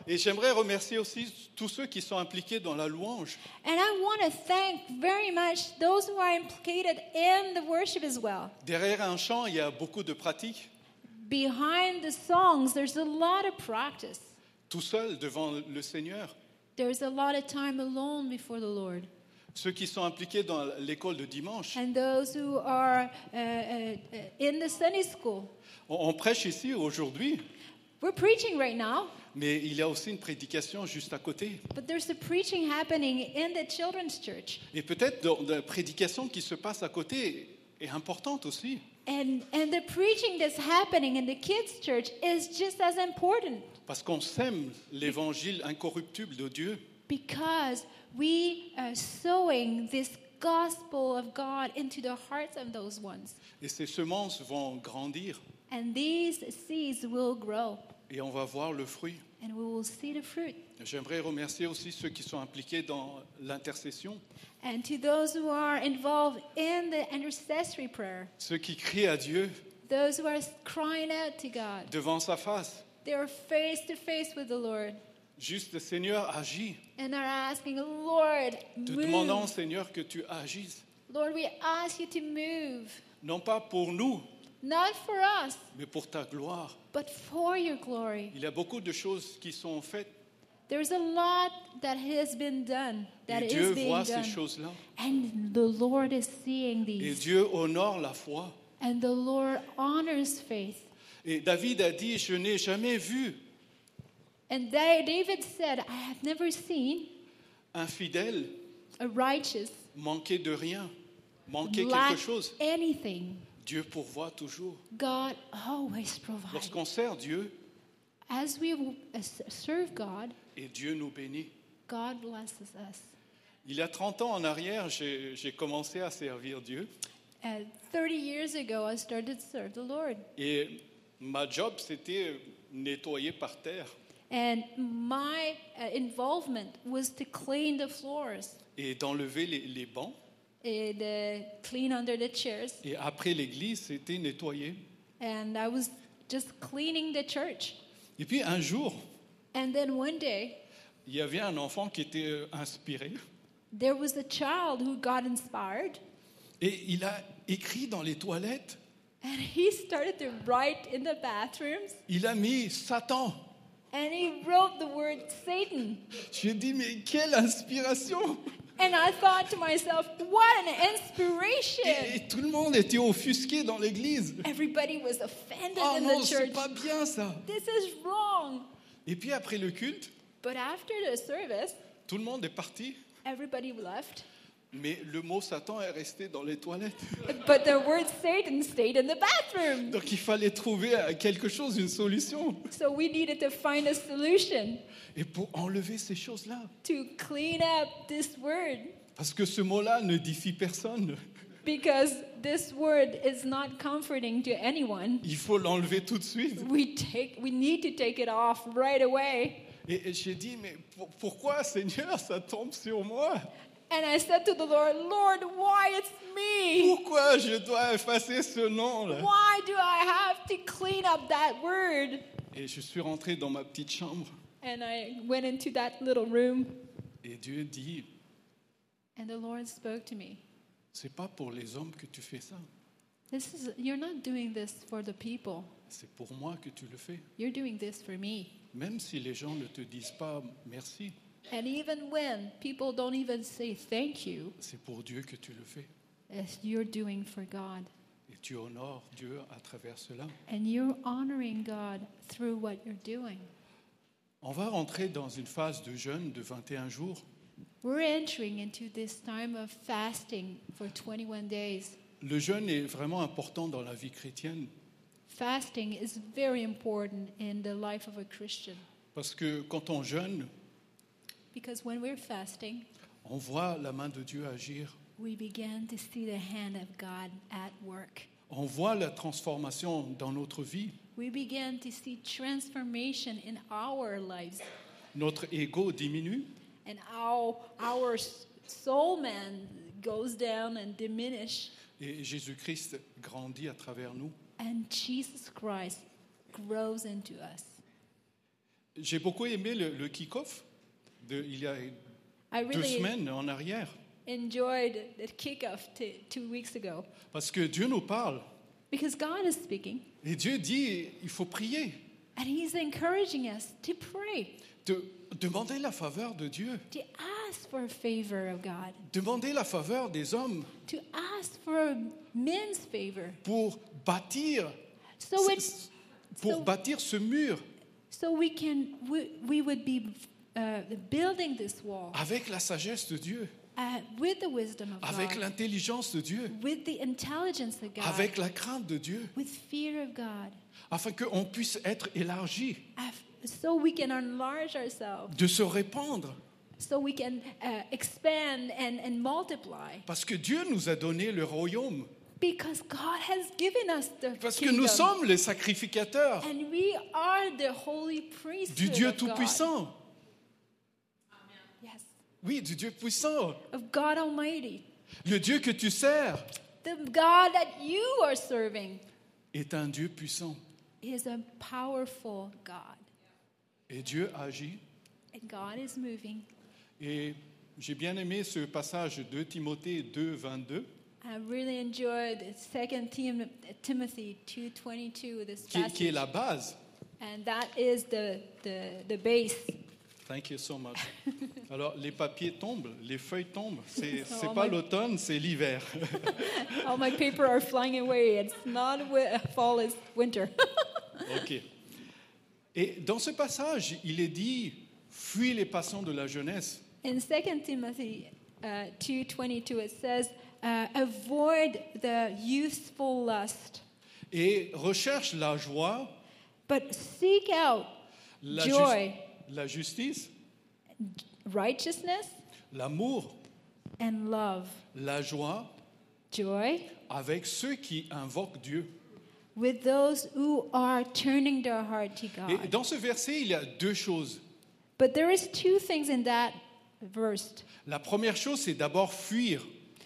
Et j'aimerais remercier aussi tous ceux qui sont impliqués dans la louange. And I want to thank very much those who are implicated in the worship as well. Derrière un chant, il y a beaucoup de pratiques. Behind the songs, there's a lot of practice. Tout seul devant le Seigneur. There's a lot of time alone before the Lord. Ceux qui sont impliqués dans l'école de dimanche. And those who are in the Sunday school. On prêche ici aujourd'hui, We're preaching right now, mais il y a aussi une prédication juste à côté. but there's a preaching happening in the children's church. Et peut-être la prédication qui se passe à côté est importante aussi. And the preaching that's happening in the kids' church is just as important Parce qu'on sème l'évangile incorruptible de Dieu. because we are sowing this gospel of God into the hearts of those ones. Et ces semences vont grandir And these seeds will grow et on va voir le fruit. and we will see the fruit. J'aimerais remercier aussi ceux qui sont impliqués dans l'intercession, And to those who are involved in the intercessory prayer, ceux qui crient à Dieu those who are crying out to God, devant sa face. they are face to face with the Lord Juste, Seigneur, agis. and are asking, Lord, Te demandons, move. Seigneur, que tu agisses. Lord, we ask you to move, Non pas pour nous, not for us, mais pour ta gloire. but for your glory. Il y a beaucoup de choses qui sont faites There's a lot that has been done, that et is Dieu being voit ces done. choses-là. And the Lord is seeing Et these. Dieu honore la foi. And the Lord honors faith. Et David a dit, je n'ai jamais vu And David said, I have never seen un fidèle a righteous manquer de rien, manquer lack quelque chose. anything. Dieu pourvoit toujours. God always provides. Lorsqu'on sert Dieu, As we serve God, et Dieu nous bénit. God blesses us. Il y a 30 ans en arrière, j'ai commencé à servir Dieu. 30 years ago, I started to serve the Lord. Et ma job, c'était nettoyer par terre And my involvement was to clean the floors et d'enlever les bancs. and clean under the chairs. Et après l'église, c'était nettoyer. And I was just cleaning the church. Et puis un jour, And then one day, il y avait un enfant qui était inspiré. there was a child who got inspired. Et il a écrit dans les toilettes, And he started to write in the bathrooms. il a mis Satan. And he wrote the word Satan. J'ai dit, mais quelle inspiration! And I thought to myself, what an inspiration. Et tout le monde était offusqué dans l'église. Everybody was offended Oh in non, the c'est church. pas bien ça. This is wrong. Et puis après le culte, But after the service, tout le monde est parti. everybody left. Mais le mot Satan est resté dans les toilettes. But the word Satan stayed in the bathroom. Donc il fallait trouver quelque chose, une solution. So we needed to find a solution Et pour enlever ces choses-là. to clean up this word. Parce que ce mot-là n'édifie personne. Because this word is not comforting to anyone. Il faut l'enlever tout de suite. We need to take it off right away. Et j'ai dit, mais pourquoi, Seigneur, ça tombe sur moi? And I said to the Lord, Lord, why it's me? Pourquoi je dois effacer ce nom-là? Why do I have to clean up that word? Et je suis rentré dans ma petite chambre. And I went into that little room, Et Dieu dit, and the Lord spoke to me. c'est pas pour les hommes que tu fais ça. You're not doing this for the people. C'est pour moi que tu le fais. You're doing this for me. Même si les gens ne te disent pas merci, And even when people don't even say thank you, c'est pour Dieu que tu le fais. you're doing for God. Et tu honores Dieu à travers cela. And you're honoring God through what you're doing. On va rentrer dans une phase de jeûne de 21 jours. We're entering into this time of fasting for 21 days. Le jeûne est vraiment important dans la vie chrétienne Fasting is very important in the life of a Christian. parce que quand on jeûne, Because when we're fasting, on voit la main de Dieu agir. we begin to see the hand of God at work. On voit la transformation dans notre vie. We begin to see transformation in our lives. Notre ego diminue And our soul man goes down and diminish. et Jésus-Christ grandit à travers nous. And Jesus Christ grows into us. J'ai beaucoup aimé le kick-off il y a I 2 really semaines en arrière. enjoyed the kickoff 2 weeks ago Parce que Dieu nous parle. because God is speaking Et Dieu dit, il faut prier. and He's encouraging us to pray, Demander la faveur de Dieu. to ask for a favor of God, Demander la faveur des hommes to ask for men's favor. pour bâtir, So pour bâtir ce mur we would be building this wall avec la sagesse de Dieu, with the wisdom of avec God, l'intelligence de Dieu, with the intelligence of God, avec la crainte de Dieu, with fear of God, afin qu'on puisse être élargi, so we can enlarge ourselves, de se répandre. so we can expand and multiply. Parce que Dieu nous a donné le royaume. Because God has given us the Parce que kingdom. nous sommes les sacrificateurs And we are the holy priesthood du Dieu of God. Tout-Puissant. Yes, Oui, du Dieu puissant. of God Almighty. Le Dieu que tu sers The God that you are serving est un Dieu puissant. is a powerful God. Et Dieu agit. And God is moving. Et j'ai bien aimé ce passage de Timothée 2, 22, I really enjoyed 2 Timothy 2:22, this qui est passage. la base. And that is the base. Thank you so much. Alors, les papiers tombent, les feuilles tombent. C'est Oh pas my- l'automne, c'est l'hiver. All my paper are flying away. It's not fall, it's winter. OK. Et dans ce passage, il est dit, fuis les passions de la jeunesse. In 2 Timothy 2:22, it says, avoid the youthful lust, Et recherche la joie, but seek out la, joy, la justice, righteousness, l'amour, and love. la joie Joy avec ceux qui invoquent Dieu. with those who are turning their heart to Et God. dans ce verset, il y a 2 choses. But there is 2 things in that verse. La première chose, c'est d'abord fuir.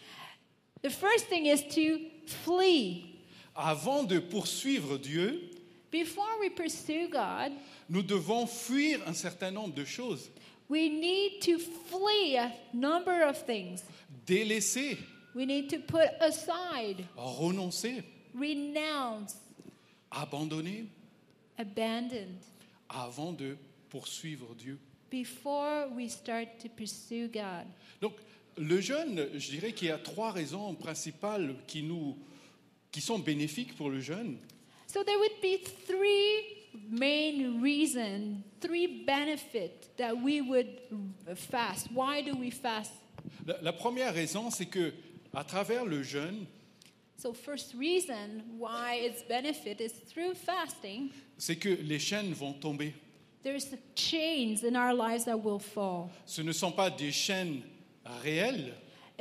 The first thing is to flee. Avant de poursuivre Dieu, Before we pursue God, nous devons fuir un certain nombre de choses. we need to flee a number of things. Délaisser, We need to put aside, renoncer, renounce, abandonner abandon avant de poursuivre Dieu. before we start to pursue God. Donc, le jeûne, je dirais qu'il y a 3 raisons principales qui sont bénéfiques pour le jeûne. So there would be 3 main reasons, 3 benefits that we would fast. Why do we fast? La première raison, c'est que à travers le jeûne, So first reason why it's benefit is through fasting. c'est que les chaînes vont tomber. There's chains in our lives that will fall. Ce ne sont pas des chaînes réelles,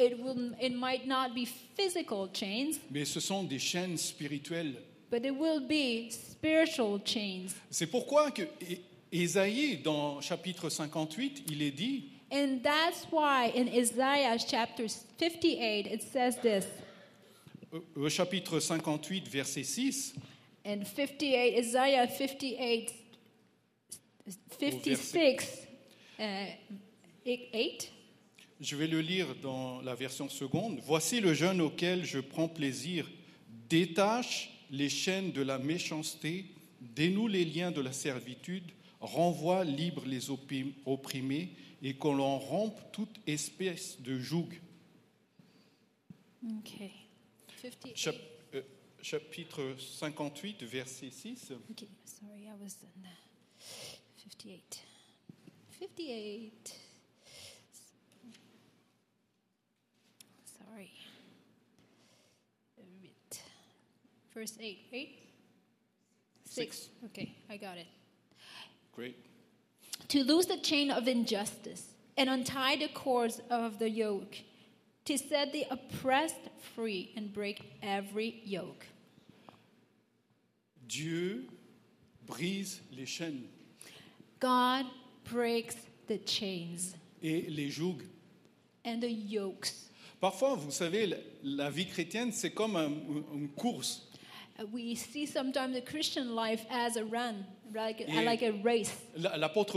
It might not be physical chains, mais ce sont des chaînes spirituelles. but it will be spiritual chains. C'est pourquoi que Ésaïe, dans chapitre 58, il est dit, And that's why in Isaiah chapter 58 it says this. au chapitre 58, verset 6, In 58, Isaiah 58, 56, 8. je vais le lire dans la version seconde. Voici le jeûne auquel je prends plaisir. Détache les chaînes de la méchanceté, dénoue les liens de la servitude, renvoie libres les opprimés et qu'on en rompe toute espèce de joug. Okay. 58. Chapitre 58, verset 6. Okay, sorry, I was in 58. 58. Sorry. Verse 8, right? 6. Okay, I got it. Great. To loose the chain of injustice and untie the cords of the yoke, to set the oppressed free and break every yoke. Dieu brise les chaînes God breaks the chains et les jougs. and the yokes. Parfois, vous savez, la vie chrétienne, c'est comme une course. We see sometimes the Christian life as a run, like Et- a race. L'apôtre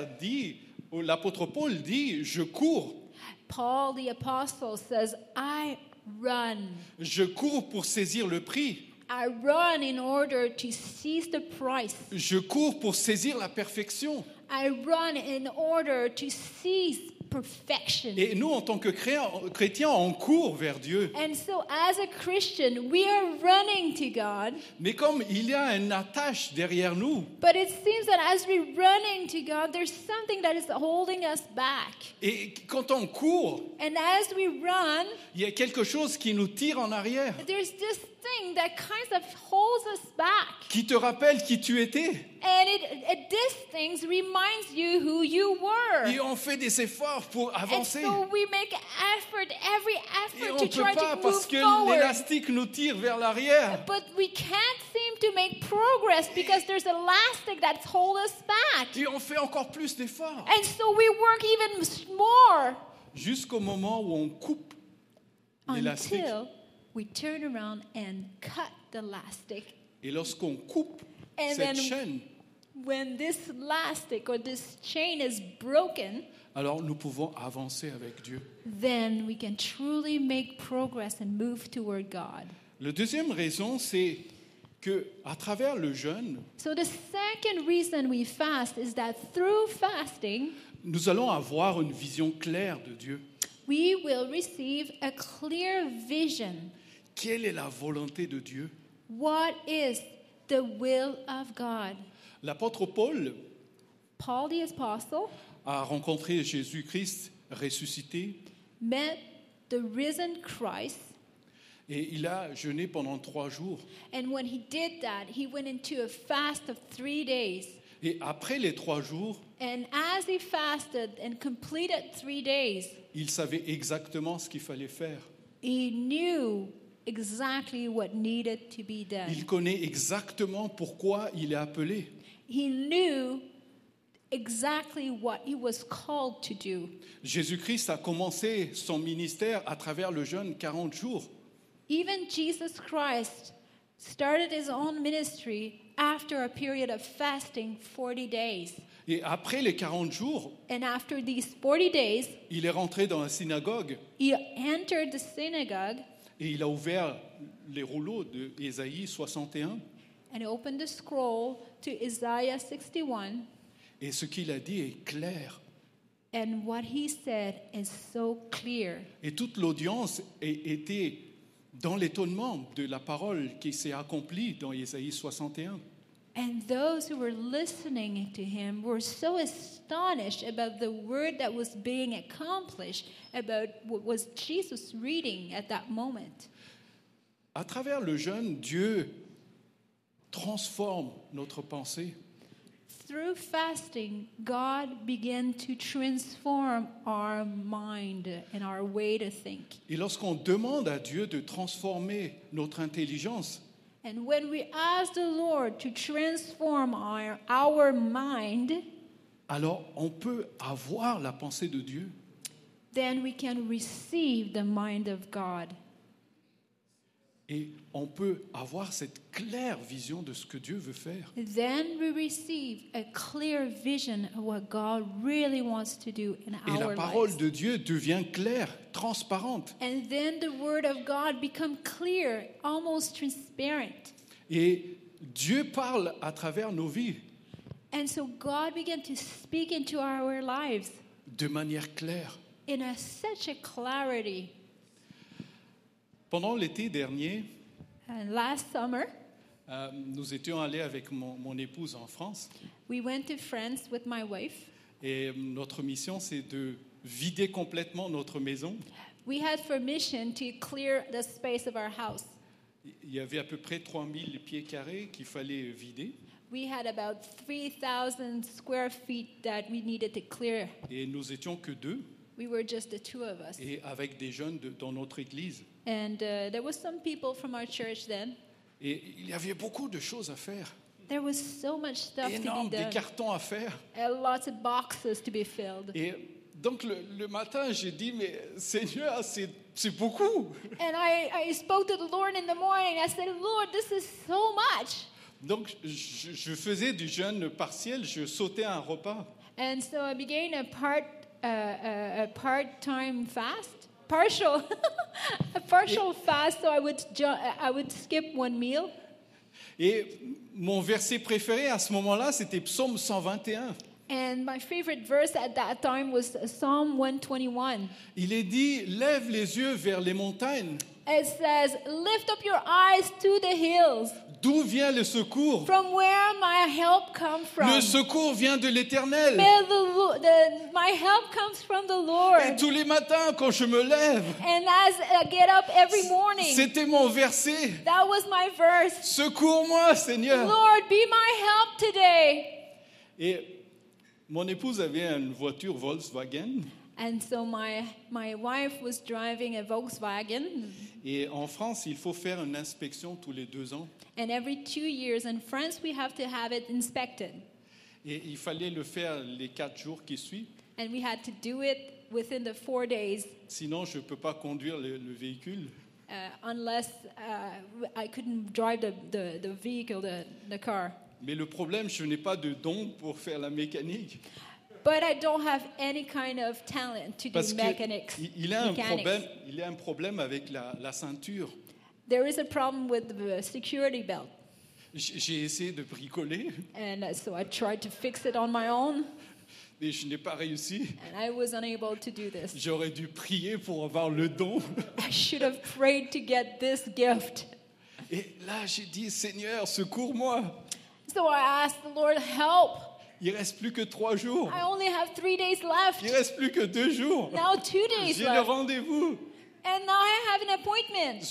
l'apôtre Paul dit, je cours. Paul the apostle says, I run. Je cours pour saisir le prix. I run in order to seize the prize. Je cours pour saisir la perfection. I run in order to seize perfection. Et nous, en tant que chrétiens, on court vers Dieu. And so as a Christian, we are running to God. Mais comme il y a une attache derrière nous, But it seems that as we're running to God, there's something that is holding us back. et quand on court, And as we run, il y a quelque chose qui nous tire en arrière, there's this thing that kind of holds us back. qui te rappelle qui tu étais. And this thing reminds you who you were. Et on fait des efforts pour And avancer. so we make every Et effort on to ne peut try pas to parce move que forward. l'élastique nous tire vers l'arrière. But we can't seem to make progress because there's elastic that's hold us back. Et on fait encore plus d'efforts. And so we work even more Jusqu'au moment où on coupe l'élastique. until we turn around and cut the elastic. Et lorsqu'on coupe And cette then- chaîne, When this elastic or this chain is broken, alors nous pouvons avancer avec Dieu. then we can truly make progress and move toward God. La deuxième raison, c'est que à travers le jeûne, So the second reason we fast is that through fasting, nous allons avoir une vision claire de Dieu. we will receive a clear vision. Quelle est la volonté de Dieu? What is the will of God? L'apôtre Paul Paul the apostle a rencontré Jésus-Christ ressuscité met the risen Christ, et il a jeûné pendant 3 jours. and when he did that, he went into a fast of 3 days. Et après les 3 jours, And as he fasted and completed 3 days, il savait exactement ce qu'il fallait faire. he knew exactly what needed to be done. Il connaît exactement pourquoi il est appelé. He knew exactly what he was called to do. Jésus-Christ a commencé son ministère à travers le jeûne 40 jours. Even Jesus Christ started his own ministry after a period of fasting 40 days. Et après les 40 jours, And after these 40 days, il est rentré dans la synagogue he entered the synagogue et il a ouvert les rouleaux de Ésaïe 61. and opened the scroll to Isaiah 61. Et ce qu'il a dit est clair. And what he said is so clear. Et toute l'audience était dans l'étonnement de la parole qui s'est accomplie dans Ésaïe 61. And those who were listening to him were so astonished about the word that was being accomplished, about what was Jesus reading at that moment. À travers le jeûne, Dieu transforme notre pensée. Through fasting, God began to transform our mind and our way to think. Et lorsqu'on demande à Dieu de transformer notre intelligence, And when we ask the Lord to transform our mind, alors on peut avoir la pensée de Dieu. then we can receive the mind of God. Et on peut avoir cette claire vision de ce que Dieu veut faire. Then we receive a clear vision of what God really wants to do in Et la our parole lives. de Dieu devient claire, transparente. And then the word of God become clear, almost transparent. Et Dieu parle à travers nos vies And so God began to speak into our lives de manière claire. in such a clarity. Pendant l'été dernier, And last summer, nous étions allés avec mon épouse en France. we went to France with my wife. Et notre mission, c'est de vider complètement notre maison. We had for mission to clear the space of our house. Il y avait à peu près 3000 pieds carrés qu'il fallait vider. We had about 3,000 square feet that we needed to clear. Et nous étions que 2, We were just the two of us. et avec des jeunes dans notre église. And there was some people from our church then. Et il y avait beaucoup de choses à faire. There was so much stuff Énorme, to be des done. cartons à faire. Lots of boxes to be filled. Et donc le matin, j'ai dit, mais Seigneur, c'est c'est beaucoup. And I spoke to the Lord in the morning. I said, Lord, this is so much. Donc, je faisais du jeûne partiel, je sautais un repas. And so I began a part-time fast, partial, a partial fast. So I would skip one meal. Et mon verset préféré à ce moment-là, c'était Psaume 121. And my favorite verse at that time was Psalm 121. Il est dit, lève les yeux vers les montagnes. It says, lift up your eyes to the hills. D'où vient le secours? From where my help comes from. Le secours vient de l'Éternel. My help comes from the Et Lord. tous les matins, quand je me lève, And as I get up every morning, c'était mon verset. that was my verse. Secours-moi, Seigneur. Lord, be my help today. Et mon épouse avait une voiture Volkswagen. And so my wife was driving a Volkswagen. Et en France, il faut faire une inspection tous les 2 ans. And every 2 years in France, we have to have it inspected. Et il fallait le faire les 4 jours qui suivent. And we had to do it within the 4 days. Sinon, je ne peux pas conduire le véhicule. Unless I couldn't drive the vehicle, the car. Mais le problème, je n'ai pas de don pour faire la mécanique. But I don't have any kind of talent to Parce do mechanics. qu'il a un problème avec la ceinture. There is a problem with the security belt. J'ai essayé de bricoler, And so I tried to fix it on my own, mais je n'ai pas réussi. and I was unable to do this. J'aurais dû prier pour avoir le don. I should have prayed to get this gift. Et là, j'ai dit, Seigneur, secours-moi. So I asked the Lord, help. Il ne reste plus que 3 jours. I only have 3 days left. Il ne reste plus que 2 jours. Now 2 days J'ai le left. rendez-vous. And now I have an appointment.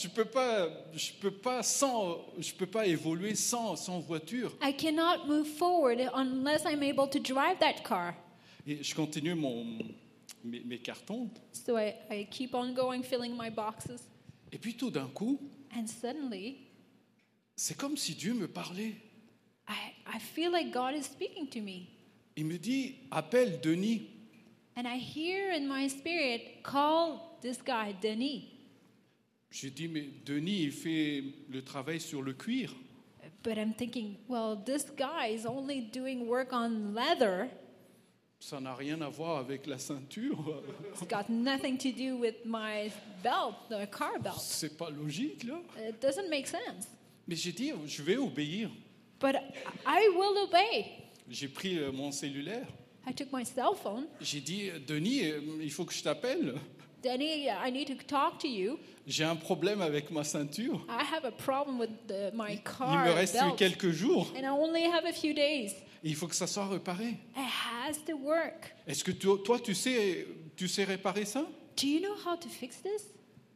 Je peux pas évoluer sans voiture. I cannot move forward unless I'm able to drive that car. Et je continue mes cartons. So I keep on going, filling my boxes. Et puis tout d'un coup, And suddenly, c'est comme si Dieu me parlait. I feel like God is speaking to me. Il me dit, appelle Denis. And I hear in my spirit, call this guy, Denis. J'ai dit, mais Denis, il fait le travail sur le cuir. But I'm thinking, well, this guy is only doing work on leather. Ça n'a rien à voir avec la ceinture. It's got nothing to do with my belt, the car belt. C'est pas logique, là. It doesn't make sense. Mais j'ai dit, je vais obéir. But I will obey. J'ai pris mon cellulaire. I took my cell phone. J'ai dit, Denis, il faut que je t'appelle. Denny, I need to talk to you. J'ai un problème avec ma ceinture. I have a problem with my Il car me reste belt. quelques jours. And I only have a few days. Et il faut que ça soit réparé. It has to work. Est-ce que toi, tu sais réparer ça? Do you know how to fix this?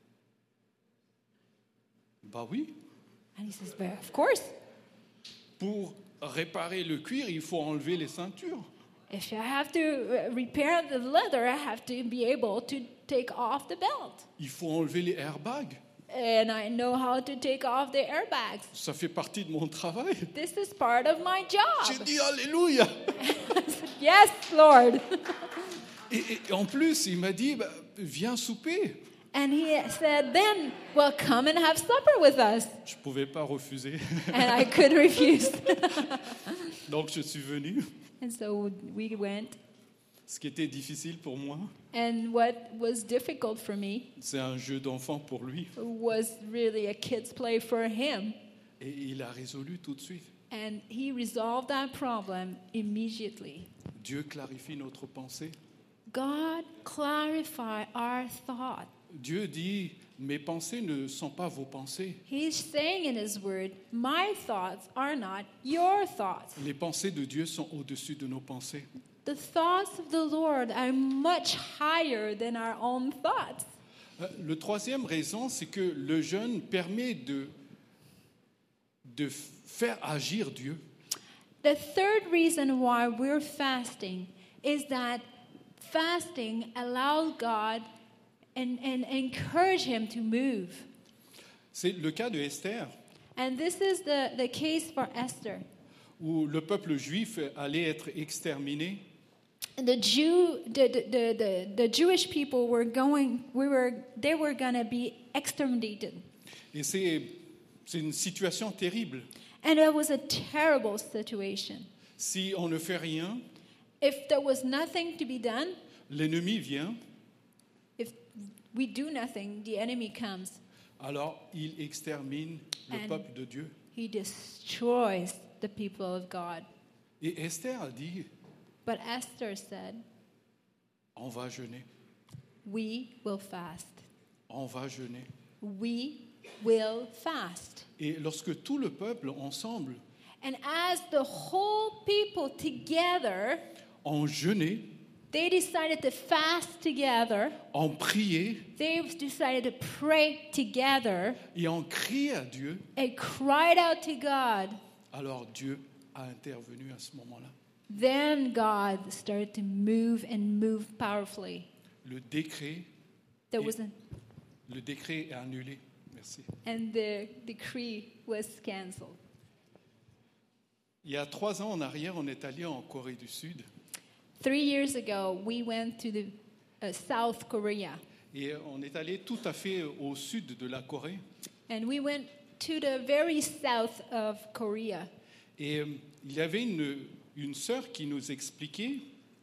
Bah oui. And he says, well, of course. Pour réparer le cuir, il faut enlever les ceintures. If I have to repair the leather, I have to be able to take off the belt. Il faut enlever les airbags. And I know how to take off the airbags. Ça fait partie de mon travail. This is part of my J'ai job. dit Alléluia. I said, yes, Lord. Et en plus, il m'a dit, viens souper. And he said, then, well, come and have supper with us. Je ne pouvais pas refuser. And I could refuse. Donc je suis venu. And so we went. Ce qui était difficile pour moi, And what was difficult for me c'est un jeu d'enfant pour lui. was really a kid's play for him. Et il a résolu tout de suite. And he resolved that problem immediately. Dieu clarifie notre pensée. God clarify our thought. Dieu dit, mes pensées ne sont pas vos pensées. He's saying in his word, my thoughts are not your thoughts. Les pensées de Dieu sont au-dessus de nos pensées. The thoughts of the Lord are much higher than our own thoughts. Le troisième raison, c'est que le jeûne permet de faire agir Dieu. The third reason why we're fasting is that fasting allows God and encourage him to move. C'est le cas de Esther, And this is the case for Esther. où le peuple juif allait être exterminé. the Jewish people were going to be exterminated. Et c'est une situation terrible. And it was a terrible situation. Si on ne fait rien, If there was nothing to be done, l'ennemi vient, if we do nothing, the enemy comes. alors il extermine le And peuple de Dieu. he destroys the people of God. Et Esther a dit, But Esther said, on va jeûner, we will fast. on va jeûner. We will fast. Et lorsque tout le peuple ensemble And as the whole people together, ont jeûné, they decided to fast together. ont prié They decided to pray together et ont crié à Dieu, and cried out to God. alors Dieu a intervenu à ce moment-là. Then God started to move and move powerfully. Le décret There was est annulé. Merci. and the decree was canceled. Il y a 3 ans en arrière, on est allé en Corée du Sud 3 years ago, we went to the South Korea, et on est allé tout à fait au sud de la Corée. and we went to the very south of Korea. Et il y avait une sœur qui nous expliquait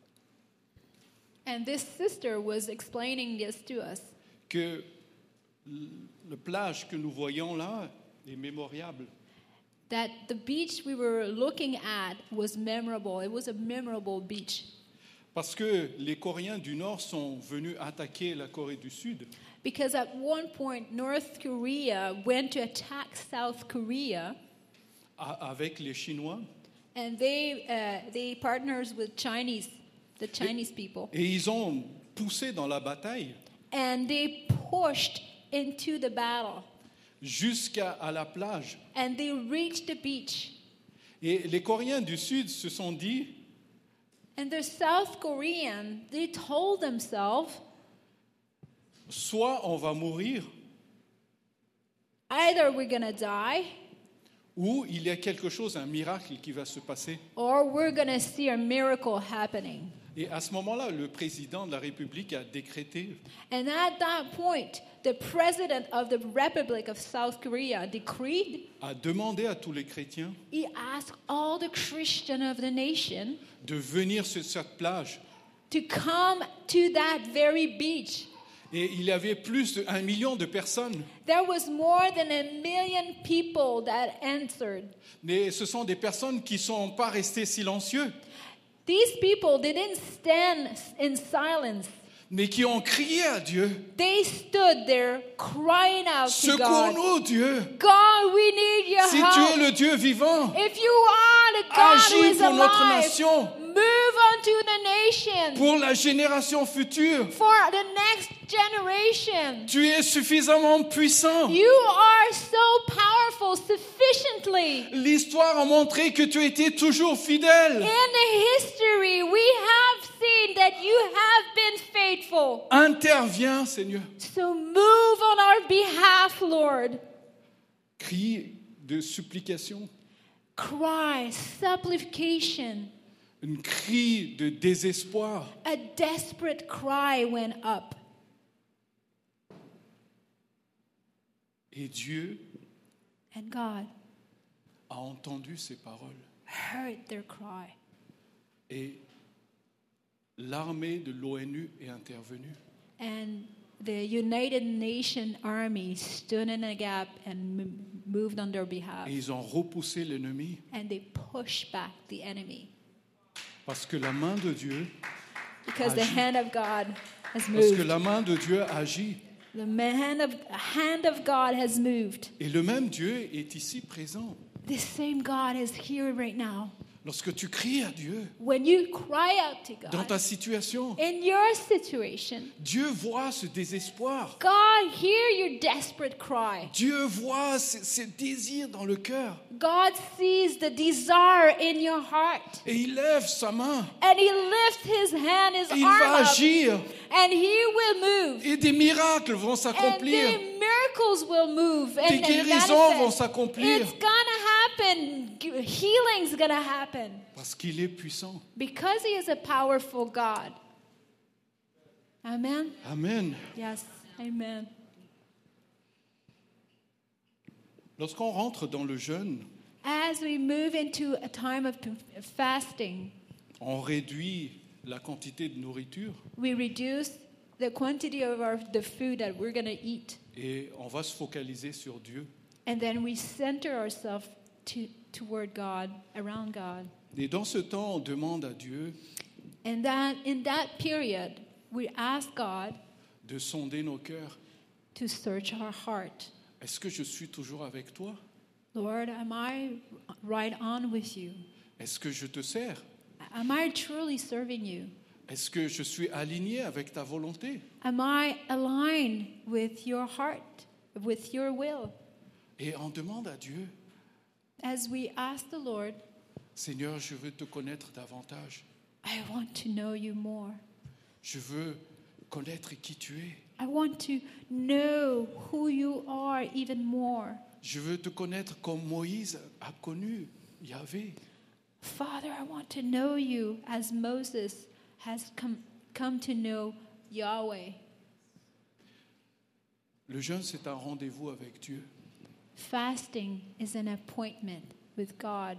And this sister was explaining this to us, que la plage que nous voyons là est mémorable. that the beach we were looking at was memorable. It was a memorable beach. Parce que les Coréens du Nord sont venus attaquer la Corée du Sud. Because at one point, North Korea went to attack South Korea, Avec les Chinois. and they partners with the Chinese people, Et ils ont poussé dans la bataille and they pushed into the battle, jusqu'à la plage. and they reached the beach. Et les Coréens du Sud se sont dit, And the South Korean, they told themselves, soit on va mourir, either we're going to die, ou il y a quelque chose, un miracle qui va se passer. or we're going to see a miracle happening. Et à ce moment-là, le président de la République a décrété And at that point, the president of the Republic of South Korea decreed, a demandé à tous les chrétiens he asked all the Christians of the nation de venir sur cette plage. to come to that very beach. Et il y avait plus d'1 million de personnes. There was more than 1 million people that answered. Mais ce sont des personnes qui ne sont pas restées silencieuses, These people didn't stand in silence. mais qui ont crié à Dieu. They stood there crying out to God. Secours-nous, Dieu. God, we need your Si tu es help. le Dieu vivant, If you are the God who agis is pour notre alive, nation, move onto the nation pour la génération future. for the next generation. Tu es suffisamment puissant. You are so powerful sufficiently. L'histoire a montré que tu étais toujours fidèle. In the history, we have seen that you have been faithful. Interviens, Seigneur. So move on our behalf, Lord. Cri de supplication, Cry, supplication. un cri de désespoir. A desperate cry went up. Et Dieu And God a entendu ces paroles. heard their cry. Et l'armée de l'ONU est intervenue. And the United Nations Army stood in a gap and moved on their behalf. Et ils ont repoussé l'ennemi And they pushed back the enemy. parce que la main de Dieu, Because the Agit. hand of God has parce que moved. la main de Dieu agit. The hand of God has moved. Et le même Dieu est ici présent. The same God is here right now. Lorsque tu cries à Dieu When you cry out to dans God ta situation, in your situation, Dieu voit ce désespoir. God hear your desperate cry. Dieu voit ce désir dans le cœur. God sees the desire in your heart. Et il lève sa main. And he lifts his hand, his Et il va arm up, agir. and he will move. Et des miracles vont And s'accomplir. the Miracles will move Des and guérisons vont manifest. s'accomplir. It's gonna happen. Healing's gonna happen Parce qu'il est puissant. because He is a powerful God. Amen. Amen. Yes. Amen. Lorsqu'on rentre dans le jeûne, As we move into a time of fasting, on réduit la quantité de nourriture we reduce the quantity of the food that we're going to eat, et on va se focaliser sur Dieu. and then we center ourselves toward God, around God. Et dans ce temps, on demande à Dieu And that in that period, we ask God de sonder nos cœurs. to search our heart. Est-ce que je suis toujours avec toi? Lord, am I right on with you? Est-ce que je te sers? Am I truly serving you? Est-ce que je suis aligné avec ta volonté? Am I aligned with your heart, with your will? Et on demande à Dieu, As we ask the Lord, Seigneur, je veux te connaître davantage. I want to know you more. Je veux connaître qui tu es. I want to know who you are even more. Je veux te connaître comme Moïse a connu Yahvé. Father, I want to know you as Moses has come to know Yahweh. Le jeûne, c'est un rendez-vous avec Dieu. Fasting is an appointment with God.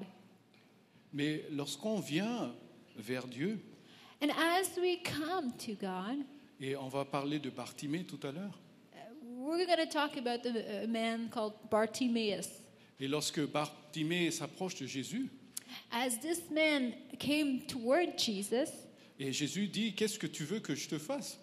Mais lorsqu'on vient vers Dieu, And as we come to God, et on va parler de Bartimée tout à l'heure, we're going to talk about the man called Bartimaeus. et lorsque Bartimée s'approche de Jésus, As this man came toward Jesus, et Jésus dit, qu'est-ce que tu veux que je te fasse?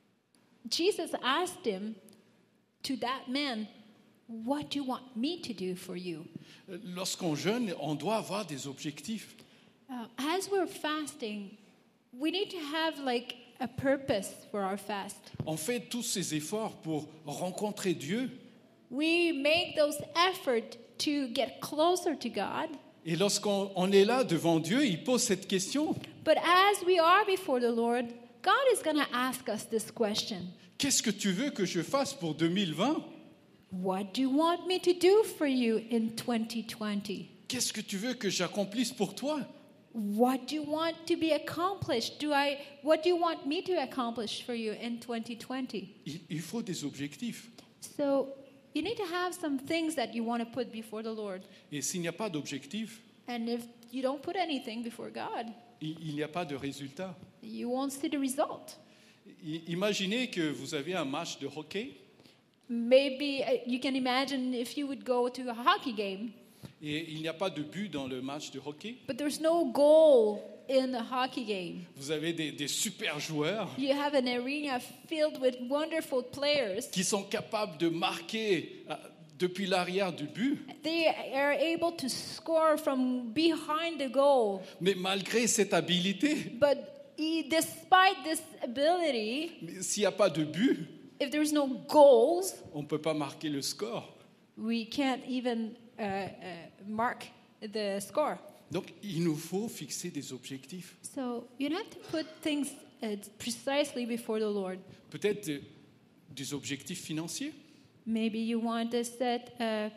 Jesus asked him, to that man, what do you want me to do for you? Lorsqu'on jeûne, on doit avoir des objectifs. As we're fasting, we need to have like a purpose for our fast. On fait tous ces efforts pour rencontrer Dieu. We make those efforts to get closer to God. Et lorsqu'on est là devant Dieu, il pose cette question. But as we are before the Lord, God is going to ask us this question. Qu'est-ce que tu veux que je fasse pour 2020? What do you want me to do for you in 2020? Qu'est-ce que tu veux que j'accomplisse pour toi? What do you want to be accomplished? What do you want me to accomplish for you in 2020? Il faut des objectifs. So you need to have some things that you want to put before the Lord. Et s'il n'y a pas d'objectif, And if you don't put anything before God, il n'y a pas de résultat. you won't see the result. Imaginez que vous avez un match de hockey Maybe you can imagine if you would go to a hockey game, et il n'y a pas de but dans le match de hockey. but there's no goal in the hockey game. Vous avez des super joueurs You have an arena filled with wonderful players. qui sont capables de marquer depuis l'arrière du but. They are able to score from behind the goal. Mais malgré cette habilité, But despite this ability, s'il n'y a pas de but, if there's no goals, on ne peut pas marquer le score. we can't even mark the score. Donc, il nous faut fixer des objectifs. So you have to put things precisely before the Lord. Peut-être des objectifs financiers. Maybe you want to set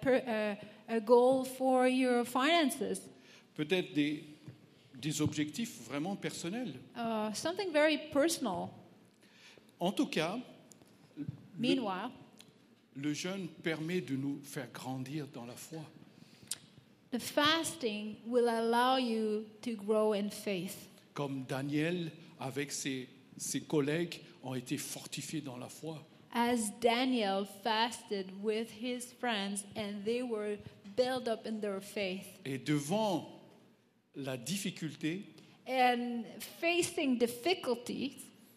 a goal for your finances, Peut-être des objectifs vraiment personnels. something very personal. En tout cas, Meanwhile, le jeûne permet de nous faire grandir dans la foi. the fasting will allow you to grow in faith. Comme Daniel, avec ses collègues, ont été fortifiés dans la foi. As Daniel fasted with his friends and they were built up in their faith. Et devant la difficulté, And facing difficulties,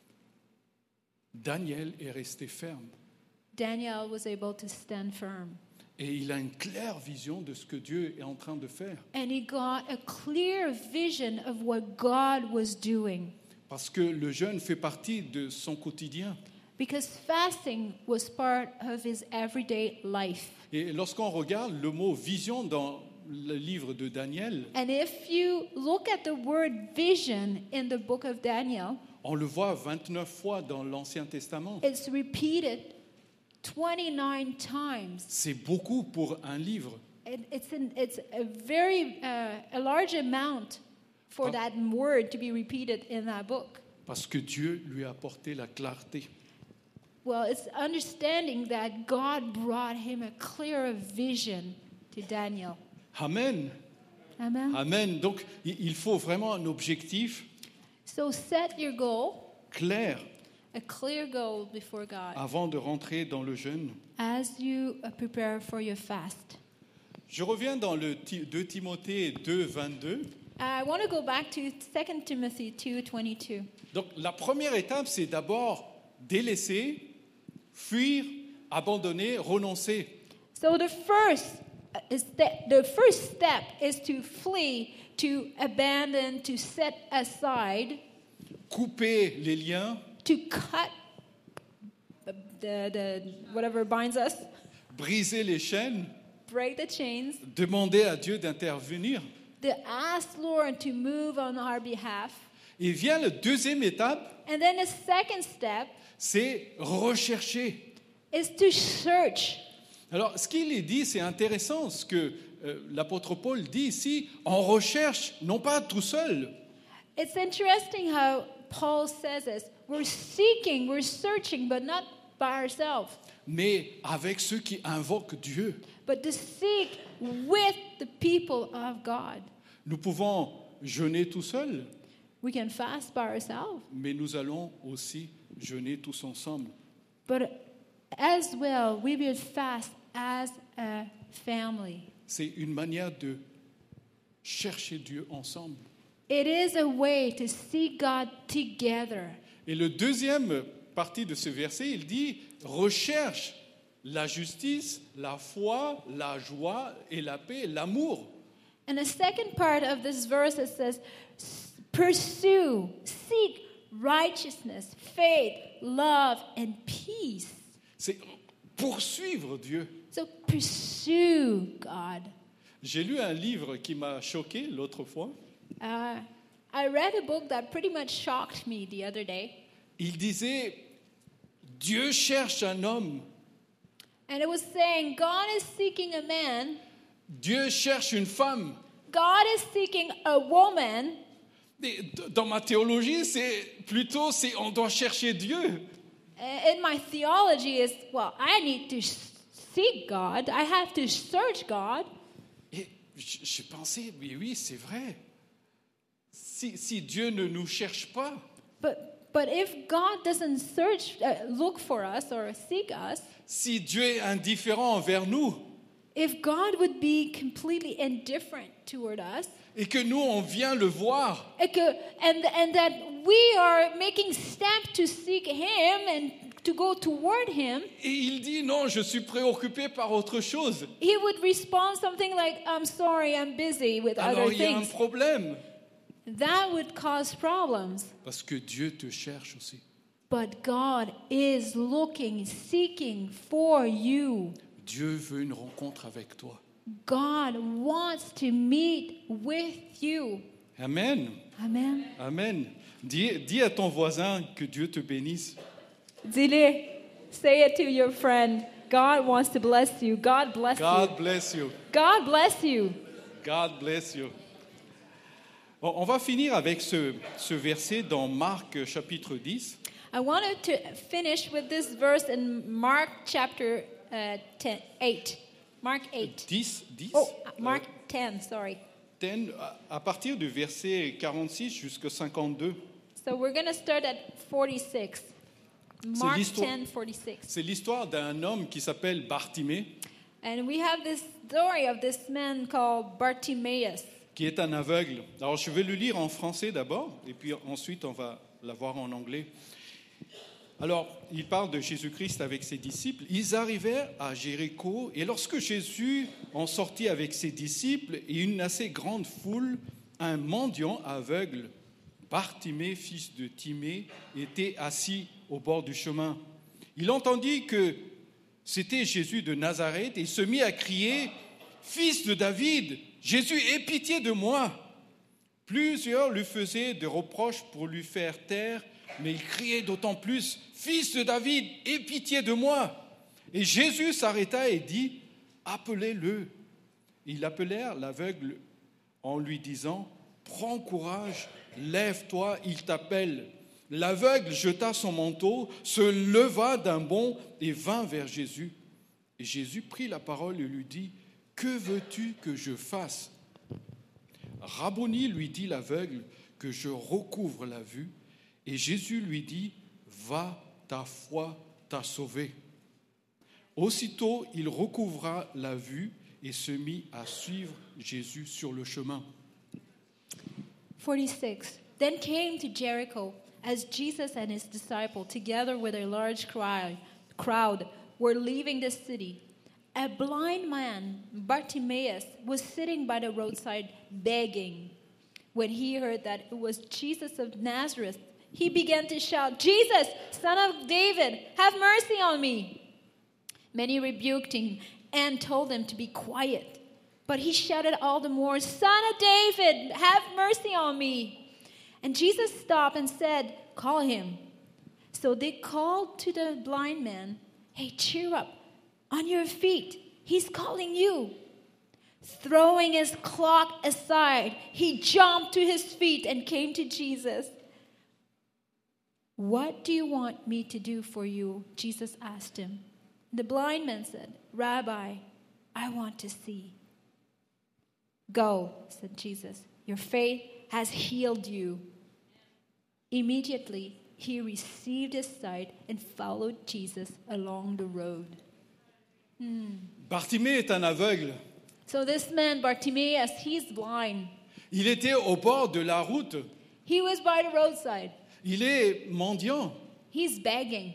Daniel est resté ferme. Daniel was able to stand firm. Et il a une claire vision de ce que Dieu est en train de faire. And he got a clear vision of what God was doing. Parce que le jeûne fait partie de son quotidien. Because fasting was part of his everyday life. Et lorsqu'on regarde le mot vision dans le livre de Daniel, And if you look at the word vision in the book of Daniel, on le voit 29 fois dans l'Ancien Testament. it's repeated 29 times. C'est beaucoup pour un livre. It's a very a large amount for that word to be repeated in that book. Parce que Dieu lui a apporté la clarté. Well, it's understanding that God brought him a clearer vision to Daniel. Amen. Amen. Amen. Donc, il faut vraiment un objectif So set your goal, clair a clear goal before God avant de rentrer dans le jeûne. as you prepare for your fast. Je reviens dans le 2 Timothée 2, 22. I want to go back to 2 Timothy 2:22. Donc, la première étape, c'est d'abord délaisser, fuir, abandonner, renoncer. So the first step is to flee, to abandon, to set aside, Couper les liens, to cut the whatever binds us, briser les chaînes, break the chains, demander à Dieu d'intervenir. to ask Lord to move on our behalf. Et vient la deuxième étape, And then the second step c'est rechercher. is to search. Alors, ce qu'il est dit, c'est intéressant, ce que l'apôtre Paul dit ici, on recherche, non pas tout seul, It's interesting how Paul says this. We're seeking, we're searching, but not by ourselves, mais avec ceux qui invoquent Dieu. but to seek with the people of God. Nous pouvons jeûner tout seuls, We can fast by ourselves, mais nous allons aussi jeûner tous ensemble. but as well, we will fast as a family. C'est une manière de chercher Dieu ensemble. It is a way to see God together. Et le deuxième partie de ce verset, il dit recherche la justice, la foi, la joie et la paix, l'amour. And the second part of this verse, it says, pursue, seek righteousness, faith, love, and peace. C'est poursuivre Dieu. So pursue God. J'ai lu un livre qui m'a choqué l'autre fois. I read a book that pretty much shocked me the other day. Il disait Dieu cherche un homme, And it was saying, God is seeking a man, Dieu cherche une femme. God is seeking a woman. Et dans ma théologie, c'est on doit chercher Dieu. In my theology is, well, I need to seek God. I have to search God. Et j'ai pensé, mais oui, c'est vrai. Si Dieu ne nous cherche pas, But if God doesn't look for us or seek us, si Dieu est indifférent envers nous, if God would be completely indifferent toward us, et que nous, on vient le voir, and that we are making steps to seek Him and to go toward Him, et il dit non, je suis préoccupé par autre chose. He would respond something like, I'm sorry, I'm busy with Alors other il y a un things. problème, That would cause problems. parce que Dieu te cherche aussi. But God is looking, seeking for you. Dieu veut une rencontre avec toi. God wants to meet with you. Amen. Amen. Amen. Dis à ton voisin que Dieu te bénisse. Dis-le. Say it to your friend. God wants to bless you. God bless God you. bless you. God bless you. God bless you. Bon, on va finir avec ce verset dans Marc chapitre 10. I wanted to finish with this verse in Mark chapter 8. Mark 8. 10 Oh, Mark 10, sorry. 10, à partir du verset 46 jusqu'à 52. So we're going to start at 46. Mark l'histoire. 10, 46. C'est l'histoire d'un homme qui s'appelle Bartimée, And we have this story of this man called Bartimaeus. qui est un aveugle. Alors je vais le lire en français d'abord, et puis ensuite on va la voir en anglais. Alors, il parle de Jésus-Christ avec ses disciples. Ils arrivèrent à Jéricho, et lorsque Jésus en sortit avec ses disciples et une assez grande foule, un mendiant aveugle, Bartimée, fils de Timée, était assis au bord du chemin. Il entendit que c'était Jésus de Nazareth et il se mit à crier « Fils de David, Jésus, aie pitié de moi !» Plusieurs lui faisaient des reproches pour lui faire taire, mais il criait d'autant plus « Fils de David, aie pitié de moi !» Et Jésus s'arrêta et dit, appelez-le. Ils appelèrent l'aveugle en lui disant, prends courage, lève-toi, il t'appelle. L'aveugle jeta son manteau, se leva d'un bond et vint vers Jésus. Et Jésus prit la parole et lui dit, que veux-tu que je fasse ? Rabboni, lui dit l'aveugle, que je recouvre la vue. Et Jésus lui dit, va, ta foi t'a sauvé. Aussitôt, il recouvra la vue et se mit à suivre Jésus sur le chemin. 46. Then came to Jericho, as Jesus and his disciples, together with a large crowd, were leaving the city. A blind man, Bartimaeus, was sitting by the roadside begging. When he heard that it was Jesus of Nazareth, he began to shout, Jesus, son of David, have mercy on me. Many rebuked him and told him to be quiet. But he shouted all the more, Son of David, have mercy on me. And Jesus stopped and said, call him. So they called to the blind man, hey, cheer up, on your feet, he's calling you. Throwing his cloak aside, he jumped to his feet and came to Jesus. What do you want me to do for you? Jesus asked him. The blind man said, Rabbi, I want to see. Go, said Jesus. Your faith has healed you. Immediately, he received his sight and followed Jesus along the road. Bartimée est un aveugle. So this man, Bartimaeus, he's blind. Il était au bord de la route. He was by the roadside. Il est mendiant. He's begging.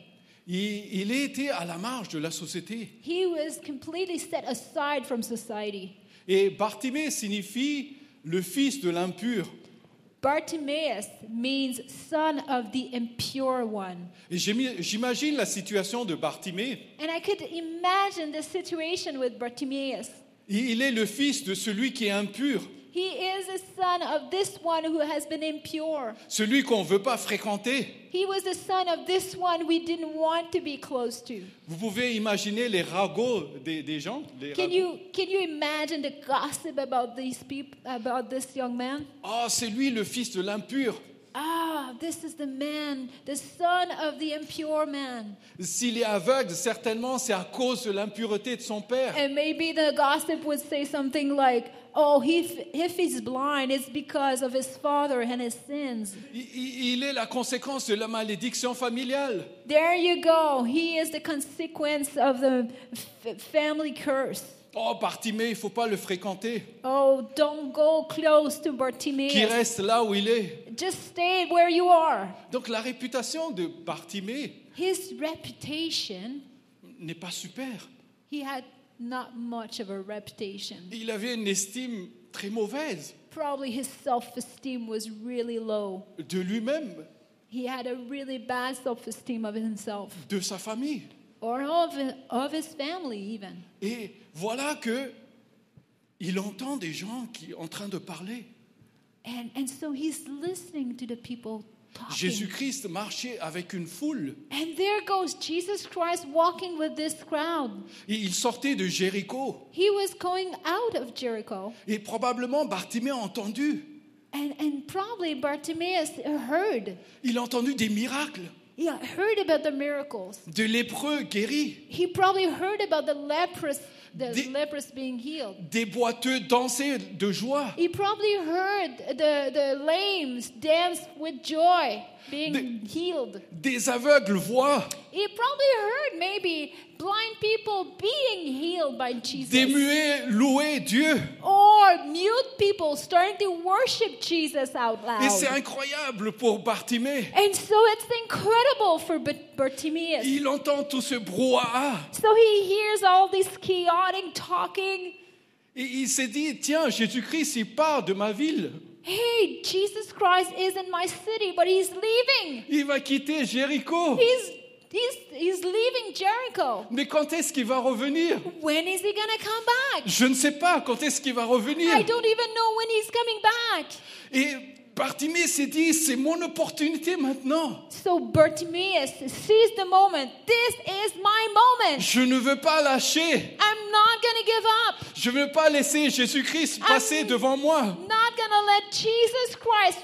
Il était à la marge de la société. He was completely set aside from society. Et Bartimée signifie le fils de l'impur. Bartimaeus means son of the impure one. Et j'imagine la situation de Bartimée. And I could imagine the situation with Bartimaeus. Il est le fils de celui qui est impur, He is a son of this one who has been impure. celui qu'on ne veut pas fréquenter. He was the son of this one we didn't want to be close to. Vous pouvez imaginer les ragots des gens. Les Can ragots. you imagine the gossip about these people, about this young man? Oh, c'est lui le fils de l'impur. Ah, this is the man, the son of the impure man. S'il est aveugle, certainement c'est à cause de l'impureté de son père. And maybe the gossip would say something like, oh, if he's blind, it's because of his father and his sins. Il est la conséquence de la malédiction familiale. There you go. He is the consequence of the family curse. Oh, Bartimée, il ne faut pas le fréquenter. Oh, don't go close to Qu'il Bartimaeus. reste là où il est. Just stay where you are. Donc la réputation de Bartimée His reputation, n'est pas super. he had not much of a reputation. Il avait une estime très mauvaise Probably his self-esteem was really low. de lui-même, He had a really bad self-esteem of himself. de sa famille. Or of his family even. Et voilà que il entend des gens qui en train de parler. And so he's listening to the people talking. Jésus-Christ marchait avec une foule. And there goes Jesus Christ walking with this crowd. Et il sortait de Jéricho. He was going out of Jericho. Et probablement Bartimée a entendu. And probably Bartimaeus heard. Il a entendu des miracles, He heard about the miracles. de lépreux guéris, He probably heard about the Des- lepers being healed. des boiteux danser de joie, He probably heard the lames dance with joy, being healed. des aveugles voient, He probably heard maybe blind people being healed by Jesus. des muets louer Dieu. Or mute people starting to worship Jesus out Et c'est loud. incroyable pour Bartimée. And so it's incredible for Bartimaeus. Il entend tout ce brouhaha. So he hears all this chaotic talking. Et il s'est dit, tiens, Jésus-Christ, il part de ma ville. Hey, Jesus Christ is in my city, but he's leaving. Il va quitter Jéricho. He's leaving Jericho. Mais quand est-ce qu'il va revenir? When is he gonna come back? Je ne sais pas quand est-ce qu'il va revenir. I don't even know when he's coming back. Et Bartimée s'est dit, c'est mon opportunité maintenant. So Bartimaeus seized the moment. This is my moment. Je ne veux pas lâcher. I'm not going to give up. Je ne veux pas laisser Jésus-Christ passer devant moi. Not going to let Jesus Christ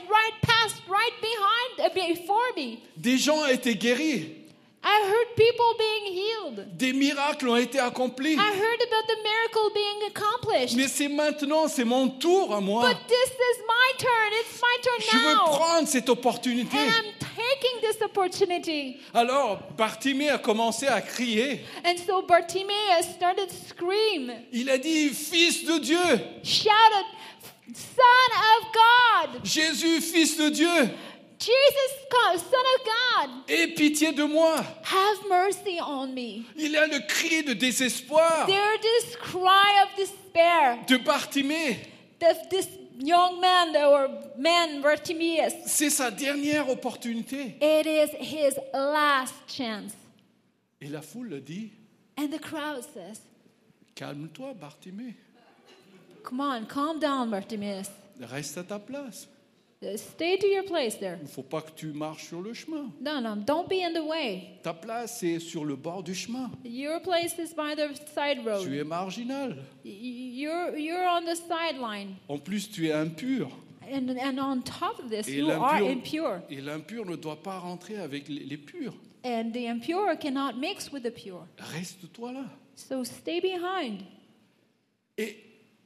before me. Des gens ont été guéris. I heard people being healed. Des miracles ont été accomplis. I heard about the miracle being accomplished. Mais c'est maintenant, c'est mon tour à moi. But this is my turn. It's my turn Je veux now. prendre cette opportunité. And I'm taking this opportunity. Alors, Bartimée a commencé à crier. And so Bartimaeus started to scream. Il a dit, Fils de Dieu. Shouted, Son of God. Jésus, Fils de Dieu. Jesus, Son of God. Aie pitié de moi. Have mercy on me. Il y a le cri de désespoir There's this cry of despair. de Bartimée. This young man or man, Bartimaeus. C'est sa dernière opportunité. It is his last chance. Et la foule dit, And the crowd says, calme-toi, Bartimée. come on, calm down, Bartimaeus. Reste à ta place. Stay to your place there. Il ne faut pas que tu marches sur le chemin. No, don't be in the way. Ta place est sur le bord du chemin. Your place is by the side Tu road. es marginal. You're on the sideline. En plus, tu es impur. And on top of this, Et you are impure. l'impur ne doit pas rentrer avec les purs. And the impure cannot mix with the pure. Reste-toi là. So stay behind. Et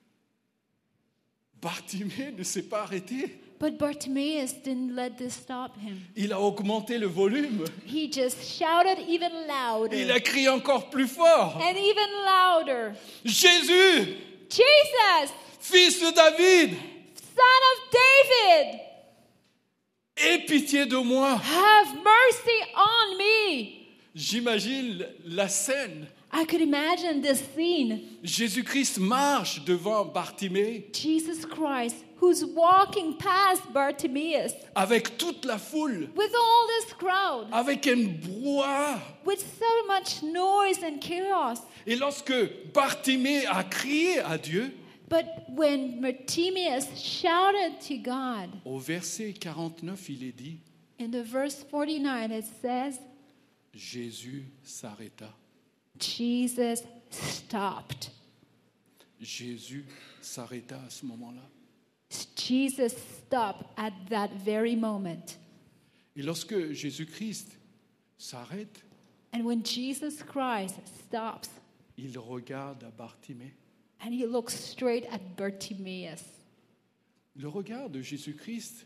Bartimée ne s'est pas arrêté. But Bartimaeus didn't let this stop him. Il a augmenté le volume. He just shouted even louder. Il a crié encore plus fort. And even louder. Jésus, Jesus, Fils de David, Son of David, aie pitié de moi. have mercy on me. J'imagine la scène. I could imagine this scene. Jésus-Christ marche devant Bartimée Jesus Christ, who's walking past Bartimaeus avec toute la foule, with all this crowd, avec un brouhaha. with so much noise and chaos. Et lorsque Bartimée a crié à Dieu, But when Bartimaeus shouted to God, au verset 49, il est dit, in the verse 49 it says, Jésus s'arrêta. Jesus stopped. Jésus s'arrêta à ce moment-là. Jesus stopped at that very moment. Et lorsque Jésus-Christ s'arrête, And when Jesus Christ stops il regarde à Bartimée. and he looks straight at Bartimaeus, Le regard de Jésus-Christ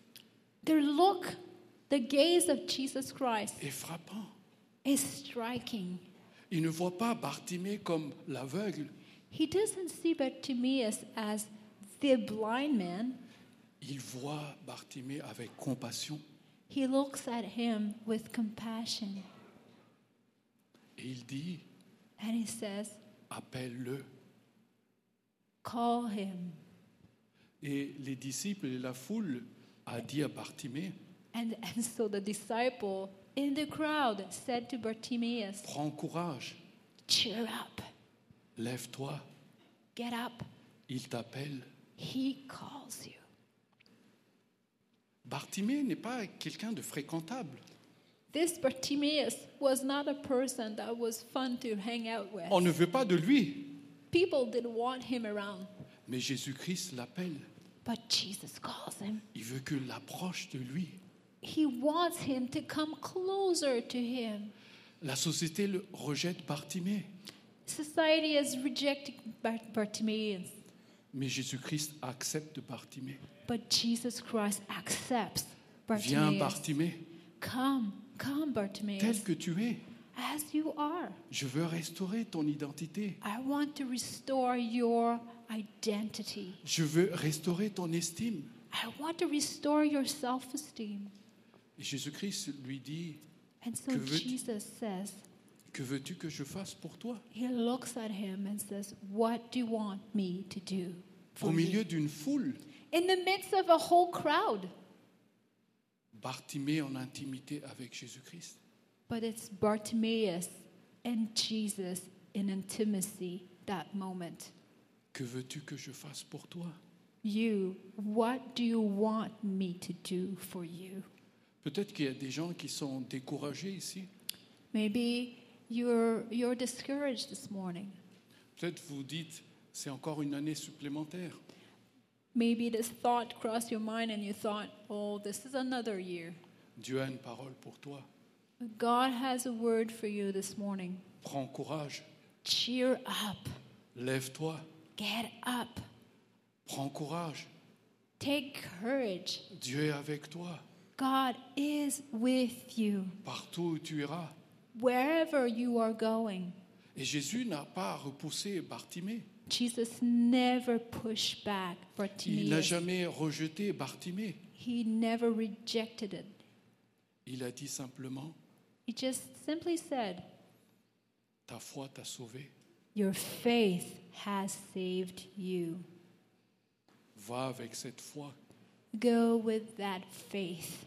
the gaze of Jesus Christ est frappant. is striking. Il ne voit pas Bartimée comme l'aveugle. He doesn't see Bartimaeus as the blind man. Il voit Bartimée avec compassion. He looks at him with compassion Et il dit, and he says, appelle-le. call him. Et les disciples et la foule a dit à Bartimée, And so the disciple in the crowd said to Bartimaeus, prends courage, cheer up, lève-toi, get up. il t'appelle. He calls you. Bartimée n'est pas quelqu'un de fréquentable. This Bartimaeus was not a person that was fun to hang out with. On ne veut pas de lui, People didn't want him around. mais Jésus-Christ l'appelle. But Jesus calls him. Il veut que l'approche de lui. He wants him to come closer to him. La société le rejette Bartimée, Society is rejecting Bartimaeus, mais Jésus-Christ accepte Bartimée. but Jesus Christ accepts Viens Bartimaeus. Bartimée, Come, tel Bartimaeus, que tu es. as you are. Je veux restaurer ton identité. I want to restore your identity. Je veux restaurer ton estime. I want to restore your self-esteem. Et Jésus-Christ lui dit, And so Que veux-tu? Jesus says, que veux-tu que je fasse pour toi? he looks at him and says, what do you want me to do Au for milieu you? d'une foule, In the midst of a whole crowd. Bartimée en intimité avec Jésus-Christ. But it's Bartimaeus and Jesus in intimacy that moment. Que veux-tu que je fasse pour toi? you, what do you want me to do for you? Peut-être qu'il y a des gens qui sont découragés ici. Maybe you're discouraged this morning. Peut-être vous dites, c'est encore une année supplémentaire. Maybe this thought crossed your mind and you thought, oh, this is another year. Dieu a une parole pour toi. God has a word for you this morning. Prends courage. Cheer up. Lève-toi. Get up. Prends courage. Take courage. Dieu est avec toi. God is with you Partout où tu iras. wherever you are going. Et Jésus n'a pas repoussé Bartimée. Jesus never pushed back Il n'a Bartimaeus. jamais rejeté Bartimée. He never rejected it. Il a dit simplement, He just simply said, ta foi t'a sauvé. your faith has saved you. Va avec cette foi. Go with that faith.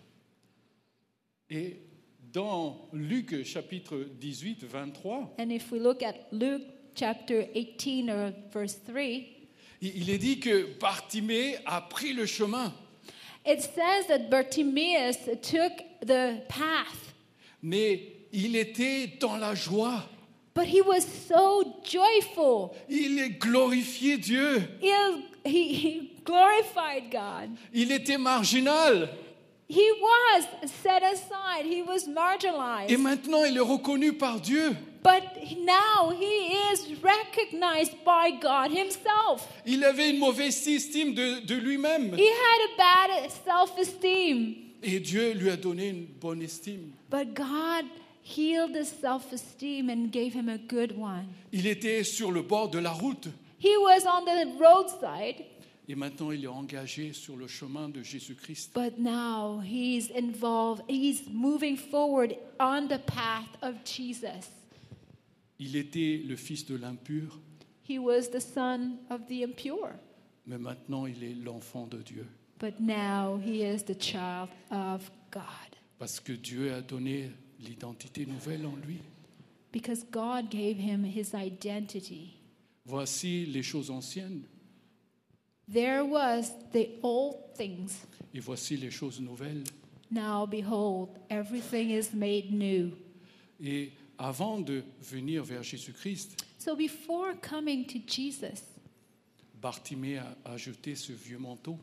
Et dans Luc chapitre 18, 23, And if we look at Luke chapter 18 or verse 3, il est dit que Bartimée a pris le chemin. it says that Bartimaeus took the path, Mais il était dans la joie. but he was so joyful. Il est glorifié Dieu. He glorified God. Il était marginal. He was set aside. He was marginalized. Et maintenant, il est reconnu par Dieu. But now he is recognized by God himself. Il avait une mauvaise estime de lui-même. He had a bad self-esteem. Et Dieu lui a donné une bonne estime. But God healed his self-esteem and gave him a good one. Il était sur le bord de la route. He was on the roadside, Et maintenant, il est engagé sur le chemin de Jésus-Christ. but now he's involved. He's moving forward on the path of Jesus. Il était le fils de l'impur, He was the son of the impure, mais maintenant, il est l'enfant de Dieu. but now he is the child of God. Parce que Dieu a donné l'identité nouvelle en lui. Because God gave him his identity. Voici les choses anciennes There was the old things. et voici les choses nouvelles. Now behold, everything is made new. Et avant de venir vers Jésus-Christ, So before coming to Jesus, Bartimée a jeté ce vieux manteau.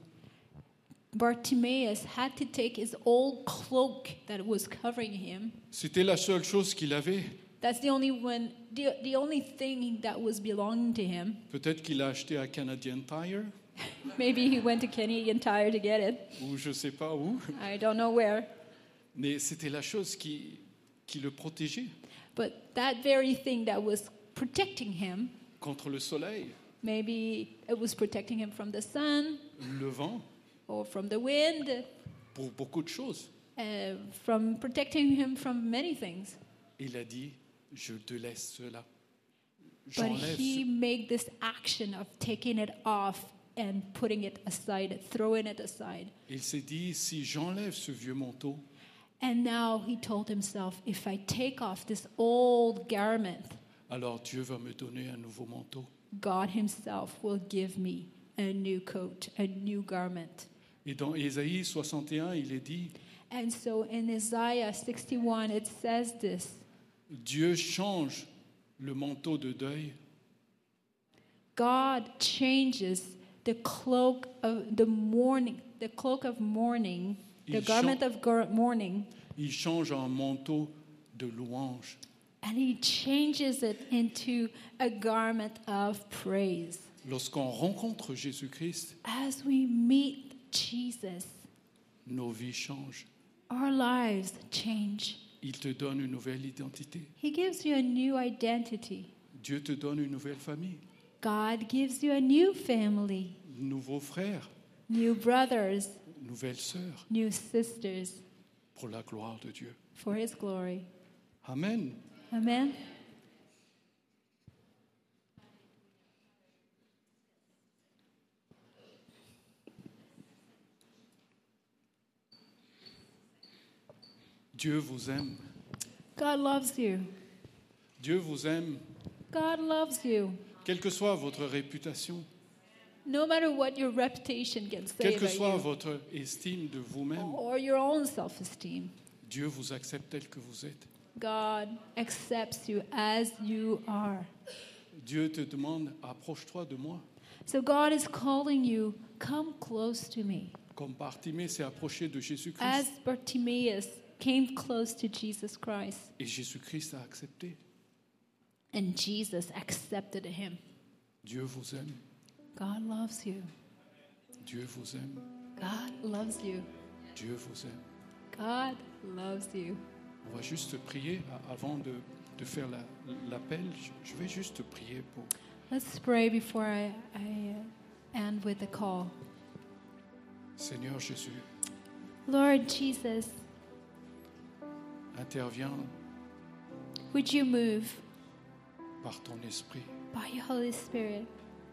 Bartimaeus had to take his old cloak that was covering him. C'était la seule chose qu'il avait. That's the only thing that was belonging to him. Peut-être qu'il a acheté à Canadian Tire, Maybe he went to Canadian Tire to get it. ou je ne sais pas où. I don't know where. Mais c'était la chose qui le protégeait But that very thing that was protecting him, contre le soleil, maybe it was protecting him from the sun le vent, or from the wind, pour beaucoup de choses. from protecting him from many things. Il a dit, je te laisse cela. But J'enlève he ce- made this action of taking it off and putting it aside, throwing it aside. Il s'est dit, si j'enlève ce vieux manteau, And now he told himself, if I take off this old garment, alors Dieu va me donner un nouveau manteau. God himself will give me a new coat, a new garment. Et dans Ésaïe 61, il est dit, And so in Isaiah 61, it says this, Dieu change le manteau de deuil God changes the cloak of the mourning, the Il garment of mourning, il change en manteau de louange. and he changes it into a garment of praise. Lorsqu'on rencontre Jésus-Christ, As we meet Jesus, nos vies changent. our lives change. Il te donne une nouvelle identité. He gives you a new identity. Dieu te donne une nouvelle famille, God gives you a new family, nouveaux frères, new brothers, nouvelles sœurs, new sisters, pour la gloire de Dieu. for his glory. Amen. Amen. Dieu vous aime. God loves you. Dieu vous aime, God loves you. quelle que soit votre réputation. No matter what your reputation can say quelle que about soit you, votre estime de vous-même, or your own self-esteem, Dieu vous accepte tel que vous êtes. God accepts you as you are. Dieu te demande, approche-toi de moi. So God is calling you, come close to me. Comme Bartimée s'est approché de As Jésus-Christ. Bartimaeus came close to Jesus Christ, Et Jésus-Christ a accepté. and Jesus accepted him. Dieu vous aime. God loves you. Dieu vous aime. God loves you. Dieu vous aime. God loves you. On va juste prier avant de faire l'appel. Je vais juste prier pour... Let's pray before I end with the call. Seigneur Jésus, Lord Jesus, interviens would you move par ton esprit. by your Holy Spirit?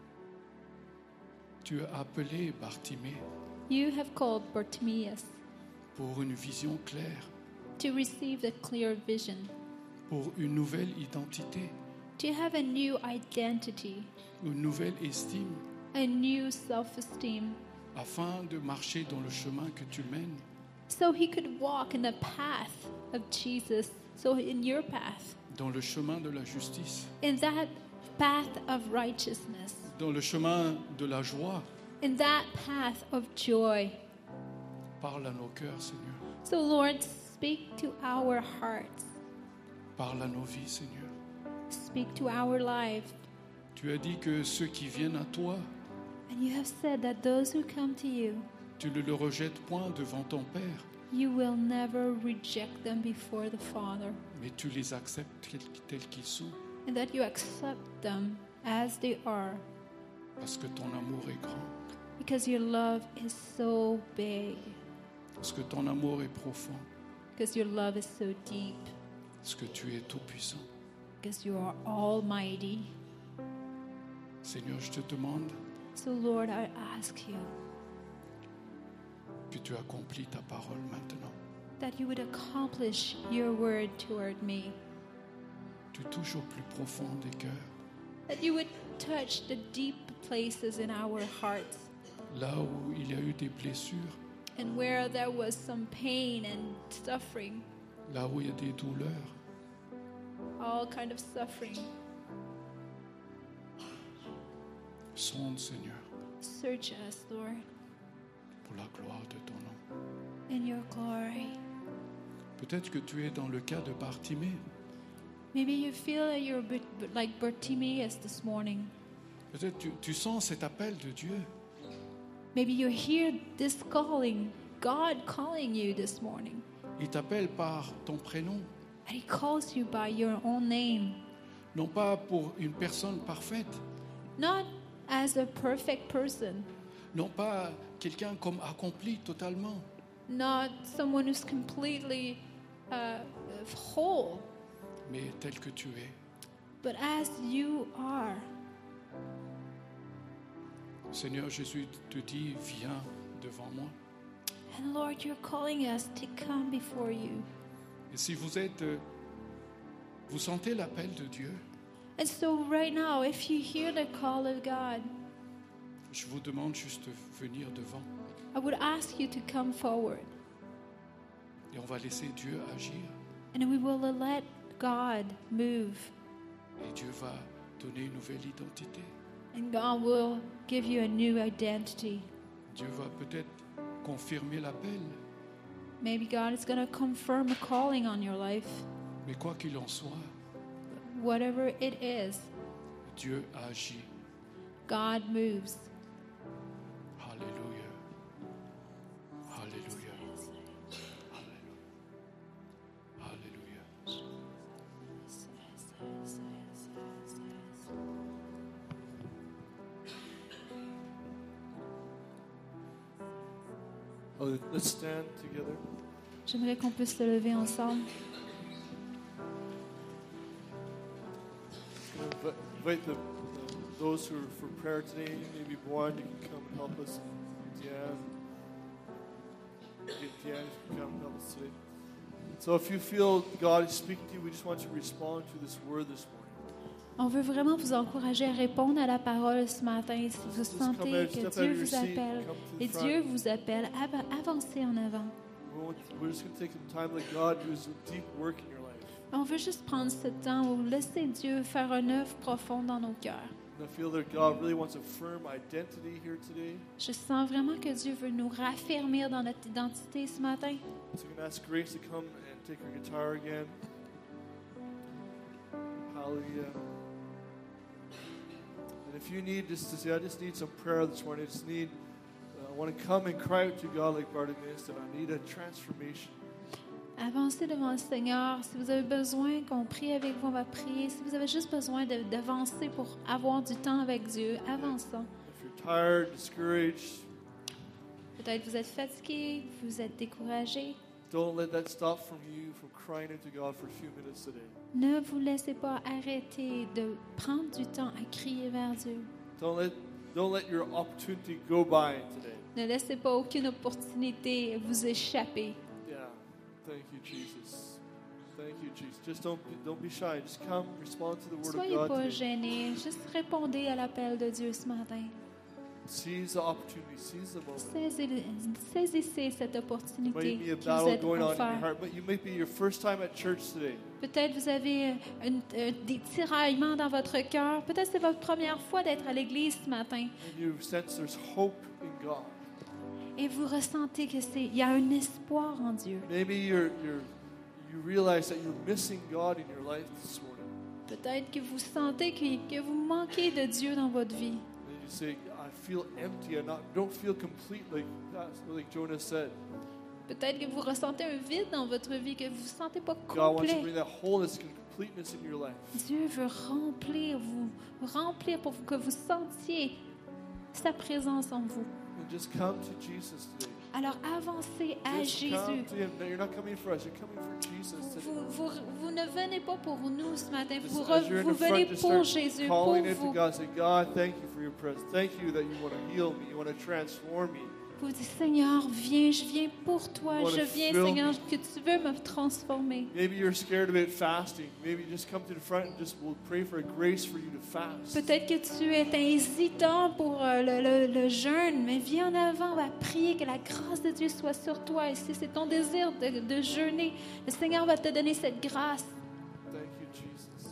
Tu as appelé Bartimée You have called Bartimaeus pour une vision claire, to receive the clear vision, pour une nouvelle identité, to have a new identity, une nouvelle estime, a new self-esteem, afin de marcher dans le chemin que tu mènes. so he could walk in the path of Jesus, so in your path, Dans le chemin de la justice, in that path of righteousness, dans le chemin de la joie. in that path of joy. Parle à nos cœurs, Seigneur. So Lord, speak to our hearts, Parle à nos vies, Seigneur. speak to our lives. Tu as dit que ceux qui viennent à toi, And you have said that those who come to you, tu ne le rejettes point devant ton Père, you will never reject them before the Father, mais tu les acceptes tels qu'ils sont, and that you accept them as they are, parce que ton amour est grand, because your love is so big, parce que ton amour est profond, because your love is so deep, parce que tu es tout-puissant. because you are almighty. Seigneur, je te demande So Lord, I ask you que tu accomplis ta parole maintenant. that you would accomplish your word toward me, Tu touches au plus profond des cœurs, that you would touch the deep places in our hearts, là où il y a eu des blessures, and where there was some pain and suffering, là où il y a des douleurs. all kind of suffering. Sonde, Seigneur, Search us, Lord, pour la gloire de ton nom. in your glory. Peut-être que tu es dans le cas de Bartimée. Maybe you feel that you're a bit like Bartimaeus this morning. Peut-être que tu sens cet appel de Dieu. Maybe you hear this calling, God calling you this morning. Il t'appelle par ton prénom, And He calls you by your own name. non pas pour une personne parfaite, Not as a perfect person, non pas quelqu'un comme accompli totalement, not someone who's completely whole, mais tel que tu es. but as you are. Seigneur Jésus te dit, viens devant moi. And Lord, you're calling us to come before you. Et si vous sentez l'appel de Dieu, And so right now, if you hear the call of God, je vous demande juste de venir devant. I would ask you to come forward. Et on va laisser Dieu agir. And we will let God move. Et Dieu va donner une nouvelle identité. And God will give you a new identity. Dieu va peut-être confirmer l'appel. Maybe God is going to confirm a calling on your life. Mais quoi qu'il en soit, Whatever it is, Dieu agit. God moves. Alléluia. Alléluia. Alléluia. Oh, let's stand together. J'aimerais qu'on puisse se lever ensemble. Invite those who are for prayer today. Maybe Juan, you can come and help us. Diane, if you can come and help us today. So if you feel God is speaking to you, we just want you to respond to this word this morning. On veut vraiment vous encourager à répondre à la parole ce matin. Si vous Just come sentez out, que step out Dieu of your vous seat, appelle come to the et front. Dieu vous appelle, avancez en avant. We're just going to take some time to let God do His deep work in your life. On veut juste prendre ce temps où laisser Dieu faire un œuvre profonde dans nos cœurs. And I feel that God really wants a firm identity here today. Je sens vraiment que Dieu veut nous raffermir dans notre identité ce matin. So I'm going to ask Grace to come and take her guitar again. Hallelujah. And if you need just to say, I just need some prayer this morning. I want to come and cry out to God like Bartimaeus, and I need a transformation. Avancez devant le Seigneur. Si vous avez besoin qu'on prie avec vous, on va prier. Si vous avez juste besoin d'avancer pour avoir du temps avec Dieu, avançons. If you're tired, discouraged, Peut-être vous êtes fatigué, vous êtes découragé. don't let that stop from you from crying out to God for a few minutes today. Ne vous laissez pas arrêter de prendre du temps à crier vers Dieu. Don't let your opportunity go by today. Ne laissez pas aucune opportunité vous échapper. Yeah. Thank you, Jesus. Thank you, Jesus. Just don't be shy. Just come, respond to the word Soyez of God pas today. gênés, juste répondez à l'appel de Dieu ce matin. Seize the opportunity. Seize the moment. Saisissez cette Might opportunité be a que vous battle êtes going on in your offert. heart, but you might be your first time at church today. Peut-être vous avez des tiraillements dans votre cœur. Peut-être c'est votre première fois d'être à l'église ce matin. And you sense there's hope in God. Et vous ressentez il y a un espoir en Dieu. Maybe you realize that you're missing God in your life this morning. Peut-être que vous sentez que vous manquez de Dieu dans votre vie. And you say, I feel empty. Don't feel complete like Jonah said. Peut-être que vous ressentez un vide dans votre vie, que vous ne vous sentez pas God wants to complet. bring that wholeness and completeness in your life. Dieu veut remplir pour que vous sentiez sa présence en vous. And just come to Jesus today. Alors avancez à Just Jésus. come to Him. No, you're not coming for us. You're coming for Jesus today. Vous ne venez pas pour nous ce matin, Just vous, as you're in vous the front, venez just pour start Jésus, pour calling it to vous. God. Say, God, thank you for your presence. Thank you that you want to heal me. You want to transform me. Vous dites, Seigneur, viens, je viens pour toi, You wanna je viens, fill Seigneur, me. que tu veux me transformer. Maybe you're scared about fasting. Maybe just come to the front and we'll pray for a grace for you to fast. Peut-être que tu es hésitant pour le jeûne, mais viens en avant, on va prier que la grâce de Dieu soit sur toi. Et si c'est ton désir de jeûner, le Seigneur va te donner cette grâce. Thank you, Jesus.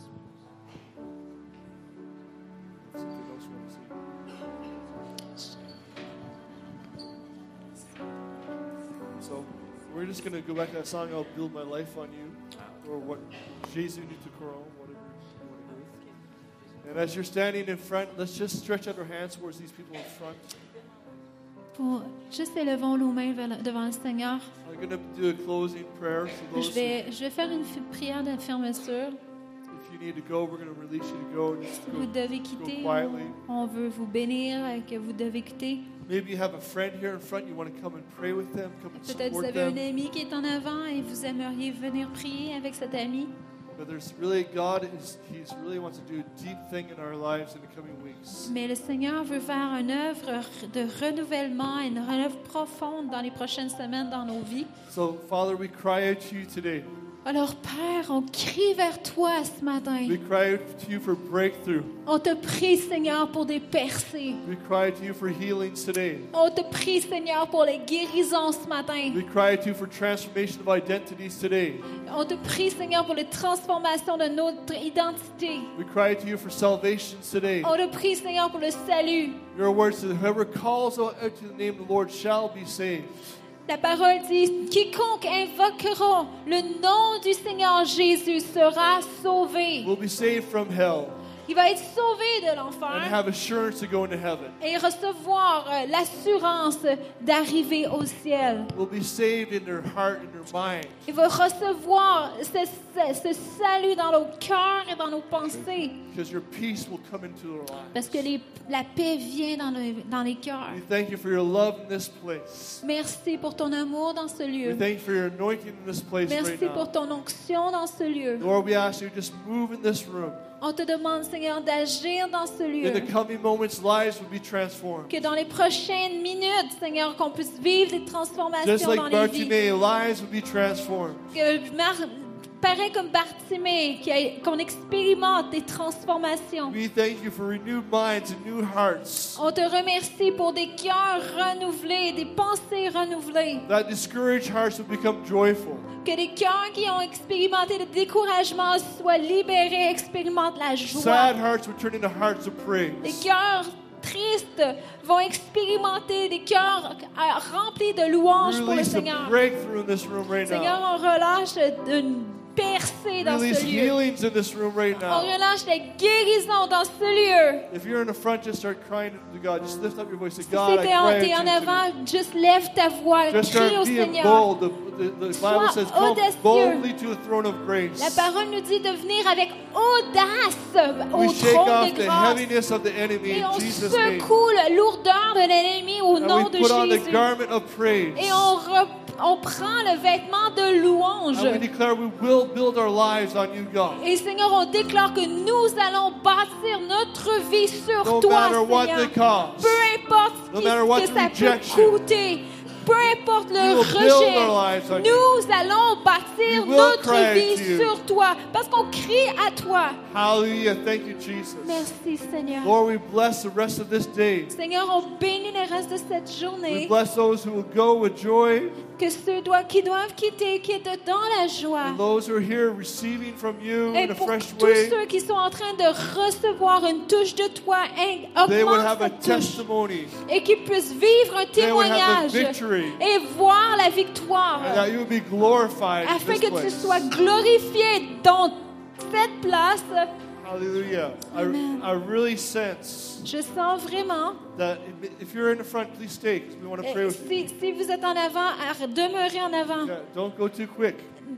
Something else you want to say? So we're just going to go back to that song, I'll build my life on you, or what Jésus nous te croit, whatever you want to do. And as you're standing in front, let's just stretch out our hands towards these people in front. Juste élevons nos mains devant le Seigneur. I'm going to do a closing prayer. So those Je vais faire une prière de fermeture. if you need to go, we're going to release you to go. Just Vous go. devez quitter. quietly. On veut vous bénir, que vous devez quitter. Maybe you have a friend here in front. You want to come and pray with them. Come and Peut-être vous support avez un them. ami qui est en avant et vous aimeriez venir prier avec cet ami. But there's really He's really wants to do a deep thing in our lives in the coming weeks. Mais le Seigneur veut faire une œuvre de renouvellement, une œuvre profonde dans les prochaines semaines dans nos vies. So, Father, we cry out to you today. Alors, Père, on crie vers toi ce matin. We cry out to you for breakthrough. On te prie, Seigneur, pour des percées. We cry out to you for healings today. On te prie, Seigneur, pour les guérisons ce matin. We cry out to you for transformation of identities today. On te prie, Seigneur, pour les transformations de notre identité. We cry out to you for salvations today. On te prie, Seigneur, pour le salut. Your word says, whoever calls out to the name of the Lord shall be saved. La parole dit, quiconque invoquera le nom du Seigneur Jésus sera sauvé. We'll be saved from hell Il va être sauvé de and l'enfer have assurance to go into heaven. et recevoir l'assurance d'arriver au ciel. We'll be saved in their heart and their mind. Il va recevoir ce salut dans nos cœurs et dans nos pensées. Because your peace will come into their lives. Parce que la paix vient dans les cœurs. We thank you for your love in this place. Merci pour ton amour dans ce We lieu. thank you for your anointing in this place Merci right pour now. ton onction dans ce lieu. Lord, we ask you to just move in this room. On te demande, Seigneur, d'agir dans ce In lieu. the coming moments, lives will be transformed. Que dans les prochaines minutes, Seigneur, qu'on puisse vivre des Just transformations like dans les vies. Bartimaeus, lives will be transformed. Que pareil comme Bartimée, qu'on expérimente des transformations. We thank you for renewed minds and new hearts. On te remercie pour des cœurs renouvelés, des pensées renouvelées. That discouraged hearts will become joyful. Que les cœurs qui ont expérimenté le découragement soient libérés, expérimentent la joie. Sad hearts will turn into hearts of Les praise. cœurs tristes vont expérimenter des cœurs remplis de louanges pour le Release a Seigneur. breakthrough in this room right Seigneur, now. on relâche une percée dans Release ce lieu. healings in this room right On now. relâche la guérison dans ce lieu. If you're in the front, just start crying to God. Just lift up your voice. Say, Si God, I t'es en pray avant, juste lève ta voix, Just crie start au being Seigneur. bold. The Bible Sois says, come audacieux. boldly to the throne of grace. La parole nous dit de venir avec audace au We shake trône off de the grâce. heaviness of the enemy Et in on Jesus' name. secoue la lourdeur de l'ennemi au And nom we de put on the Jésus. garment of praise. Et on prend le vêtement de louange. And we declare we will build our lives on you, God. Et Seigneur, on déclare que nous allons bâtir notre vie sur No toi, matter what Seigneur. the cost. Peu importe No ce matter what que the ça rejection. peut coûter, peu importe We le will build our lives rejet, on you. nous allons bâtir We will notre cry vie to you. sur toi parce qu'on crie à toi. Hallelujah. Thank you, Jesus. Merci, Seigneur. Lord, we bless the rest of this day. Seigneur, on bénit le reste de cette We journée. bless those who will go with joy Que ceux qui doivent quitter, quittent dans la joie. and those who are here receiving from you Et in a pour fresh tous way. ceux qui sont en train de recevoir une touche de toi, They would augmente have a cette touche. testimony Et qu'ils puissent vivre un They would have témoignage the victory. et voir la victoire. and that you will be glorified in Afin this que tu place. sois glorifié dans cette place. Hallelujah. Amen. I really sense Je sens vraiment, that if you're in the front, please stay because we want to pray with you. si vous êtes en avant, demeurez en avant. Yeah, don't go too quick.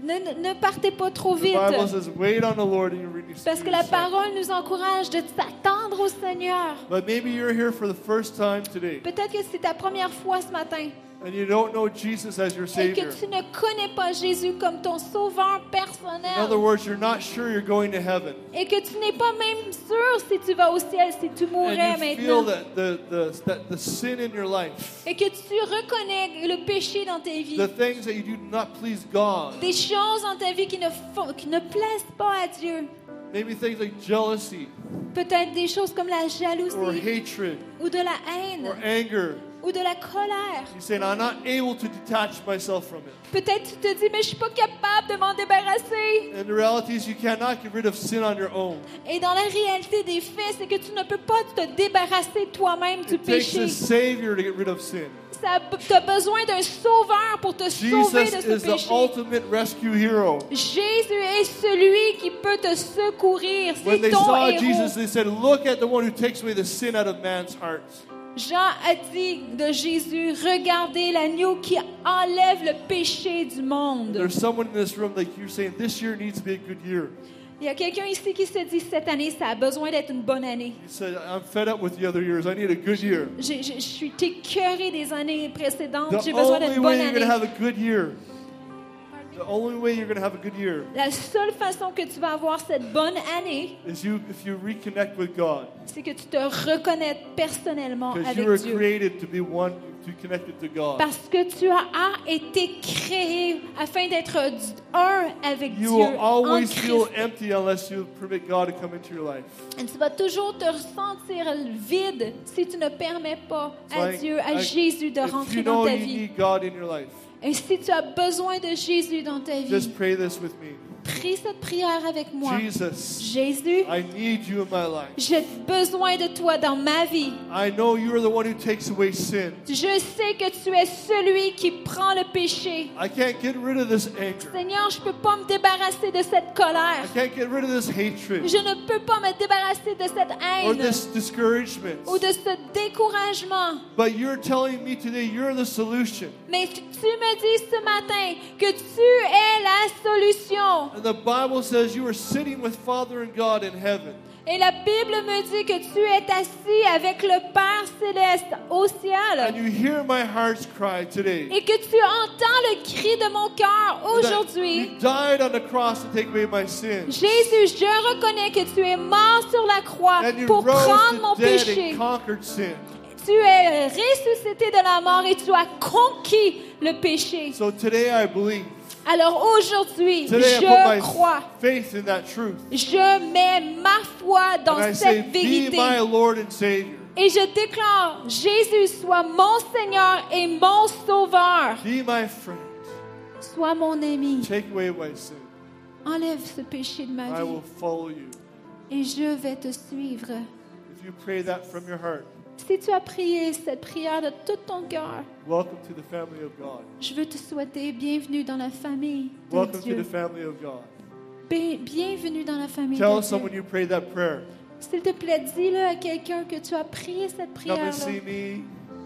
Ne partez pas trop The vite. Bible says, wait on the Lord and you renew Parce que la parole nous encourage de s'attendre au Seigneur. But maybe you're here for the first time today Peut-être que c'est ta première fois ce matin and you don't know Jesus as your et Savior. que tu ne connais pas Jésus comme ton sauveur In personnel other words, you're not sure you're going to heaven. et que tu n'es pas même sûr si tu vas au ciel, si tu mourrais And you feel maintenant. that the sin in your life, Et que tu reconnais le péché dans ta vie. the things that you do not please God, Des choses dans ta vie qui ne plaisent pas à Dieu. maybe things like jealousy Peut-être des choses comme la or jalousie hatred ou de la haine or anger. ou de la colère. You say, I'm not able to detach myself from it. Peut-être tu te dis, mais je suis pas capable de m'en débarrasser. And the reality is you cannot get rid of sin on your own. Et dans la réalité des faits, c'est que tu ne peux pas te débarrasser toi-même du It takes péché. a Savior to get rid of sin. Tu as besoin d'un sauveur pour te sauver Jesus de ce is the péché. ultimate rescue hero. Jésus est celui qui peut te secourir. When C'est they ton saw héros. Jesus, they said, look at the one who takes away the sin out of man's hearts. Jean a dit de Jésus, regardez l'agneau qui enlève le péché du monde. There's someone in this room like you're saying, this year needs to be a good year. Il y a quelqu'un ici qui se dit, cette année, ça a besoin d'être une bonne année. You said, I'm fed up with the other years. I need a good year. Je suis écœurée des années précédentes. The J'ai besoin only d'une way bonne you're going to année. have a good year, the only way you're going to have a good year La seule façon que tu vas avoir cette bonne année, is if you reconnect with God. c'est que tu te reconnais personnellement Because avec you were Dieu. created to be one, to connected to God. Parce que tu as été créé afin d'être un avec You Dieu will en always Christ. feel empty unless you permit God to come into your life. Et tu vas toujours te ressentir vide si tu ne permets pas à So Dieu, à Jésus de if rentrer you dans know ta you vie. need God in your life, Et si tu as besoin de Jésus dans ta vie, just pray this with me. prie cette prière avec moi. Jesus, Jésus, I need you in my life. j'ai besoin de toi dans ma vie. I know you are the one who takes away sin. Je sais que tu es celui qui prend le péché. I can't get rid of this anger. Seigneur, je ne peux pas me débarrasser de cette colère. I can't get rid of this hatred Je ne peux pas me débarrasser de cette or haine this discouragement. ou de ce découragement. But you're telling me today you're the solution. Mais tu me dis ce matin que tu es la solution. And the Bible says you are sitting with Father and God in heaven. Et la Bible me dit que tu es assis avec le Père céleste au ciel. And you hear my heart's cry today. Et que tu entends le cri de mon cœur That aujourd'hui. you died on the cross to take away my sins. Jésus, je reconnais que tu es mort sur la croix And you pour rose prendre mon the dead péché. and conquered sin. Tu es ressuscité de la mort et tu as conquis le péché. So today I believe Alors aujourd'hui, Today I put je my crois, faith in that truth. je mets ma foi dans And I say, cette be vérité. my Lord and Savior. Et je déclare, Jésus, sois mon Seigneur et mon Sauveur. Be my friend. Sois mon ami. Take away my sin. Enlève ce péché de ma I vie. will follow you. Et je vais te suivre. If you pray that from your heart, Si tu as prié cette prière de tout ton cœur, welcome to the family of God. je veux te souhaiter bienvenue dans la famille de Welcome to the Dieu. family of God. Bienvenue dans la famille Tell de someone Dieu. you prayed that prayer. S'il te plaît, dis-le à quelqu'un que tu as prié cette Come and prière-là. see me.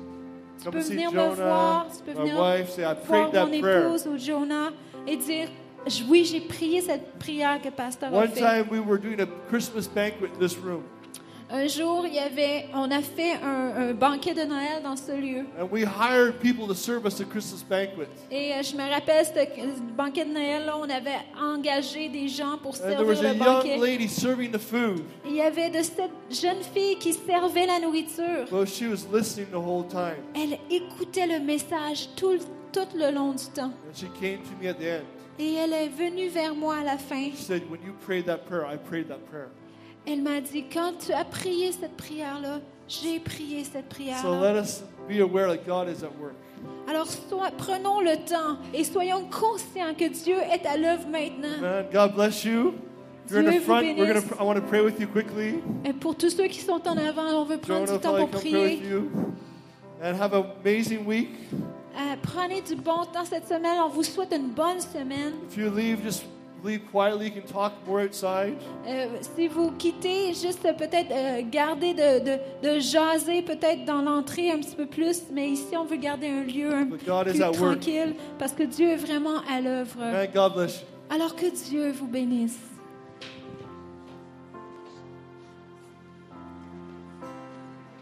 Tu Come peux and see venir me Jonah, voir, tu peux my venir wife. Say, I voir prayed that mon prayer. épouse ou Jonah et dire, oui, j'ai prié cette prière que Pasteur a One fait. time we were doing a Christmas banquet in this room, Un jour, on a fait un banquet de Noël dans ce lieu. and we hired people to serve us the Christmas banquet. Et je me rappelle, ce banquet de Noël, là, on avait engagé des gens pour And there was servir a le young banquet. lady serving the food. Il y avait de cette jeune fille qui servait la nourriture. Well, she was listening the whole time. Elle écoutait le message tout le long du temps. And she came to me at the end. Et elle est venue vers moi à la fin. She said, when you prayed that prayer, I prayed that prayer. Elle m'a dit, quand tu as prié cette prière-là, j'ai prié cette So prière-là. let us be aware that God is at work. Alors prenons le temps et soyons conscients que Dieu est à l'œuvre maintenant. Man, God bless you. If you're in Dieu the vous front, bénisse. I want to pray with you quickly. Et pour tous ceux qui sont en avant, on veut prendre Jonah, du temps probably pour come pray with prier. you. And have an amazing week. Prenez du bon temps cette semaine. On vous souhaite une bonne semaine. If you leave, just leave quietly. You can talk more outside. Si vous quittez, juste peut-être garder de jaser peut-être dans l'entrée un petit peu plus. Mais ici, on veut garder un lieu un peu But God is plus at work. tranquille parce que Dieu est vraiment à l'œuvre. Man, God bless you. Alors que Dieu vous bénisse.